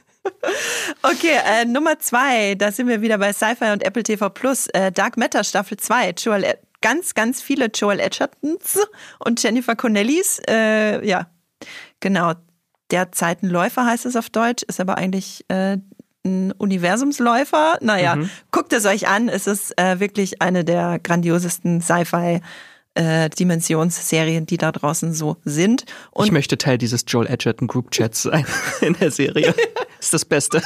Okay, äh, Nummer zwei, da sind wir wieder bei Sci-Fi und Apple T V Plus. Äh, Dark Matter Staffel zwei, Joel, Ed- ganz, ganz viele Joel Edgertons und Jennifer Connellys. Äh, ja, genau. Der Zeitenläufer heißt es auf Deutsch, ist aber eigentlich äh, ein Universumsläufer. Naja, mhm. guckt es euch an. Es ist äh, wirklich eine der grandiosesten Sci-Fi äh, Dimensionsserien, die da draußen so sind. Und ich möchte Teil dieses Joel Edgerton Group Chats sein in der Serie. Ist das Beste.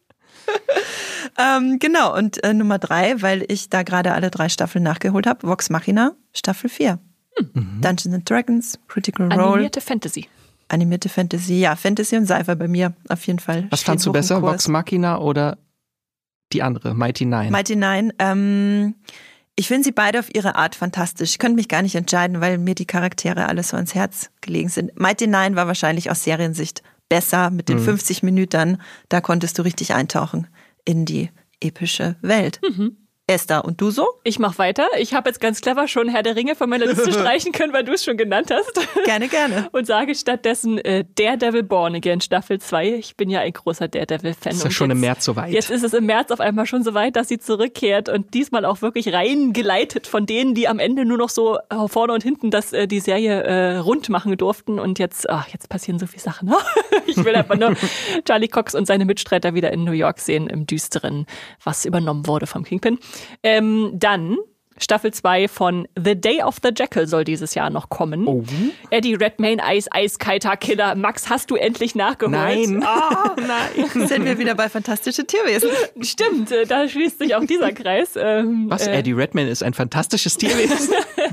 ähm, genau, und äh, Nummer drei, weil ich da gerade alle drei Staffeln nachgeholt habe, Vox Machina, Staffel vier. Mhm. Dungeons and Dragons, Critical Role. Animierte Fantasy. Animierte Fantasy, ja, Fantasy und Sci-Fi bei mir auf jeden Fall. Was fandst du besser, Vox Machina oder die andere, Mighty Nein? Mighty Nein, ähm, ich finde sie beide auf ihre Art fantastisch. Ich könnte mich gar nicht entscheiden, weil mir die Charaktere alles so ans Herz gelegen sind. Mighty Nein war wahrscheinlich aus Seriensicht besser mit den mhm. fünfzig Minuten. Da konntest du richtig eintauchen in die epische Welt. Mhm. Esther, und du so? Ich mach weiter. Ich habe jetzt ganz clever schon Herr der Ringe von meiner Liste streichen können, weil du es schon genannt hast. Gerne, gerne. Und sage stattdessen äh, Daredevil Born Again, Staffel zwei. Ich bin ja ein großer Daredevil-Fan. Ist ja schon jetzt, im März soweit. Jetzt ist es im März auf einmal schon soweit, dass sie zurückkehrt und diesmal auch wirklich reingeleitet von denen, die am Ende nur noch so äh, vorne und hinten das, äh, die Serie äh, rund machen durften. Und jetzt, ach, jetzt passieren so viele Sachen. Ich will einfach nur Charlie Cox und seine Mitstreiter wieder in New York sehen, im Düsteren, was übernommen wurde vom Kingpin. Ähm, dann Staffel zwei von The Day of the Jackal soll dieses Jahr noch kommen. Oh. Eddie Redmayne, Eis, Eiskalter Killer. Max, hast du endlich nachgeholt? Nein. Oh, nein. Sind wir wieder bei Fantastische Tierwesen. Stimmt, da schließt sich auch dieser Kreis. Ähm, Was? Eddie Redmayne ist ein fantastisches Tierwesen?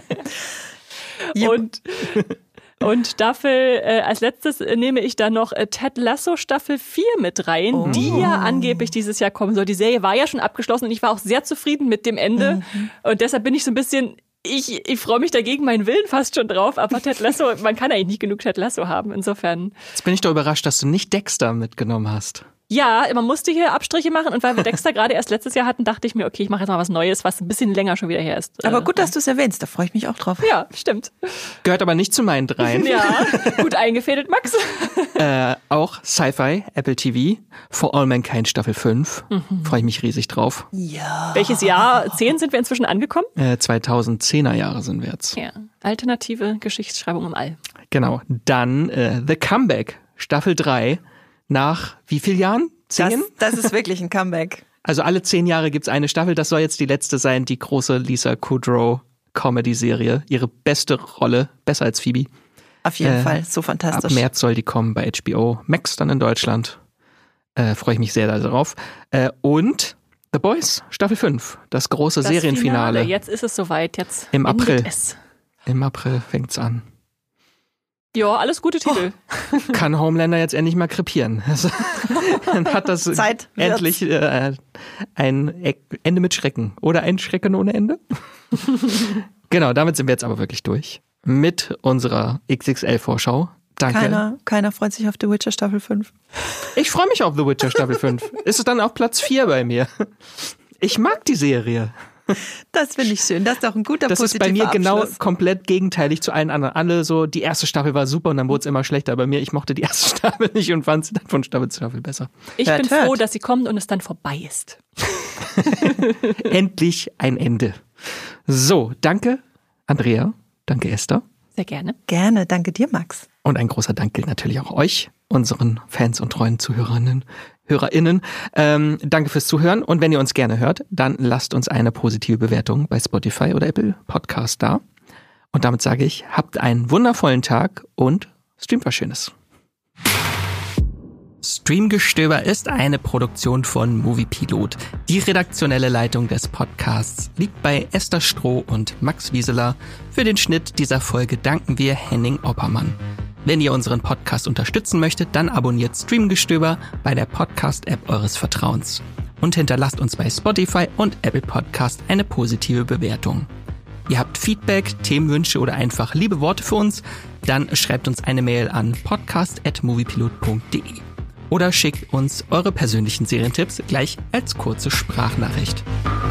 Und... Und Staffel, äh, als letztes äh, nehme ich da noch äh, Ted Lasso Staffel vier mit rein, oh. die ja angeblich dieses Jahr kommen soll. Die Serie war ja schon abgeschlossen und ich war auch sehr zufrieden mit dem Ende. Mhm. Und deshalb bin ich so ein bisschen, ich, ich freue mich dagegen meinen Willen fast schon drauf. Aber Ted Lasso, man kann eigentlich nicht genug Ted Lasso haben, insofern. Jetzt bin ich doch überrascht, dass du nicht Dexter mitgenommen hast. Ja, man musste hier Abstriche machen und weil wir Dexter gerade erst letztes Jahr hatten, dachte ich mir, okay, ich mache jetzt mal was Neues, was ein bisschen länger schon wieder her ist. Aber gut, dass du es erwähnst, da freue ich mich auch drauf. Ja, stimmt. Gehört aber nicht zu meinen dreien. Ja, gut eingefädelt, Max. äh, auch Sci-Fi, Apple T V, For All Mankind Staffel fünf. Mhm. Freue ich mich riesig drauf. Ja. Welches Jahr? zehn sind wir inzwischen angekommen? Äh, zweitausendzehner Jahre sind wir jetzt. Ja, alternative Geschichtsschreibung im All. Genau. Dann äh, The Comeback Staffel drei. Nach wie vielen Jahren? Zehn? Das, das ist wirklich ein Comeback. Also alle zehn Jahre gibt's eine Staffel. Das soll jetzt die letzte sein, die große Lisa Kudrow Comedy-Serie. Ihre beste Rolle, besser als Phoebe. Auf jeden äh, Fall, so fantastisch. Ab März soll die kommen bei H B O Max dann in Deutschland. Äh, Freue ich mich sehr darauf. Äh, und The Boys, Staffel fünf, das große das Serienfinale. Finale. Jetzt ist es soweit, jetzt im April. Es. Im April fängt's an. Ja, alles gute Titel. Oh, kann Homelander jetzt endlich mal krepieren. Dann hat das Zeit endlich äh, ein Ende mit Schrecken. Oder ein Schrecken ohne Ende. Genau, damit sind wir jetzt aber wirklich durch. Mit unserer X X L-Vorschau. Danke. Keiner, keiner freut sich auf The Witcher Staffel fünf. Ich freue mich auf The Witcher Staffel fünf. Ist es dann auf Platz vier bei mir? Ich mag die Serie. Das finde ich schön. Das ist doch ein guter Das positiver ist bei mir Abschluss. Genau komplett gegenteilig zu allen anderen. Alle so, die erste Staffel war super und dann wurde es immer schlechter. Bei mir, ich mochte die erste Staffel nicht und fand sie dann von Staffel zu Staffel besser. Ich hört, bin hört. froh, dass sie kommt und es dann vorbei ist. Endlich ein Ende. So, danke Andrea, danke Esther. Sehr gerne. Gerne, danke dir, Max. Und ein großer Dank gilt natürlich auch euch, unseren Fans und treuen Zuhörerinnen. HörerInnen. Ähm, danke fürs Zuhören und wenn ihr uns gerne hört, dann lasst uns eine positive Bewertung bei Spotify oder Apple Podcast da. Und damit sage ich, habt einen wundervollen Tag und streamt was Schönes. Streamgestöber ist eine Produktion von Moviepilot. Die redaktionelle Leitung des Podcasts liegt bei Esther Stroh und Max Wieseler. Für den Schnitt dieser Folge danken wir Henning Oppermann. Wenn ihr unseren Podcast unterstützen möchtet, dann abonniert Streamgestöber bei der Podcast-App eures Vertrauens. Und hinterlasst uns bei Spotify und Apple Podcast eine positive Bewertung. Ihr habt Feedback, Themenwünsche oder einfach liebe Worte für uns, dann schreibt uns eine Mail an podcast at moviepilot punkt de oder schickt uns eure persönlichen Serientipps gleich als kurze Sprachnachricht.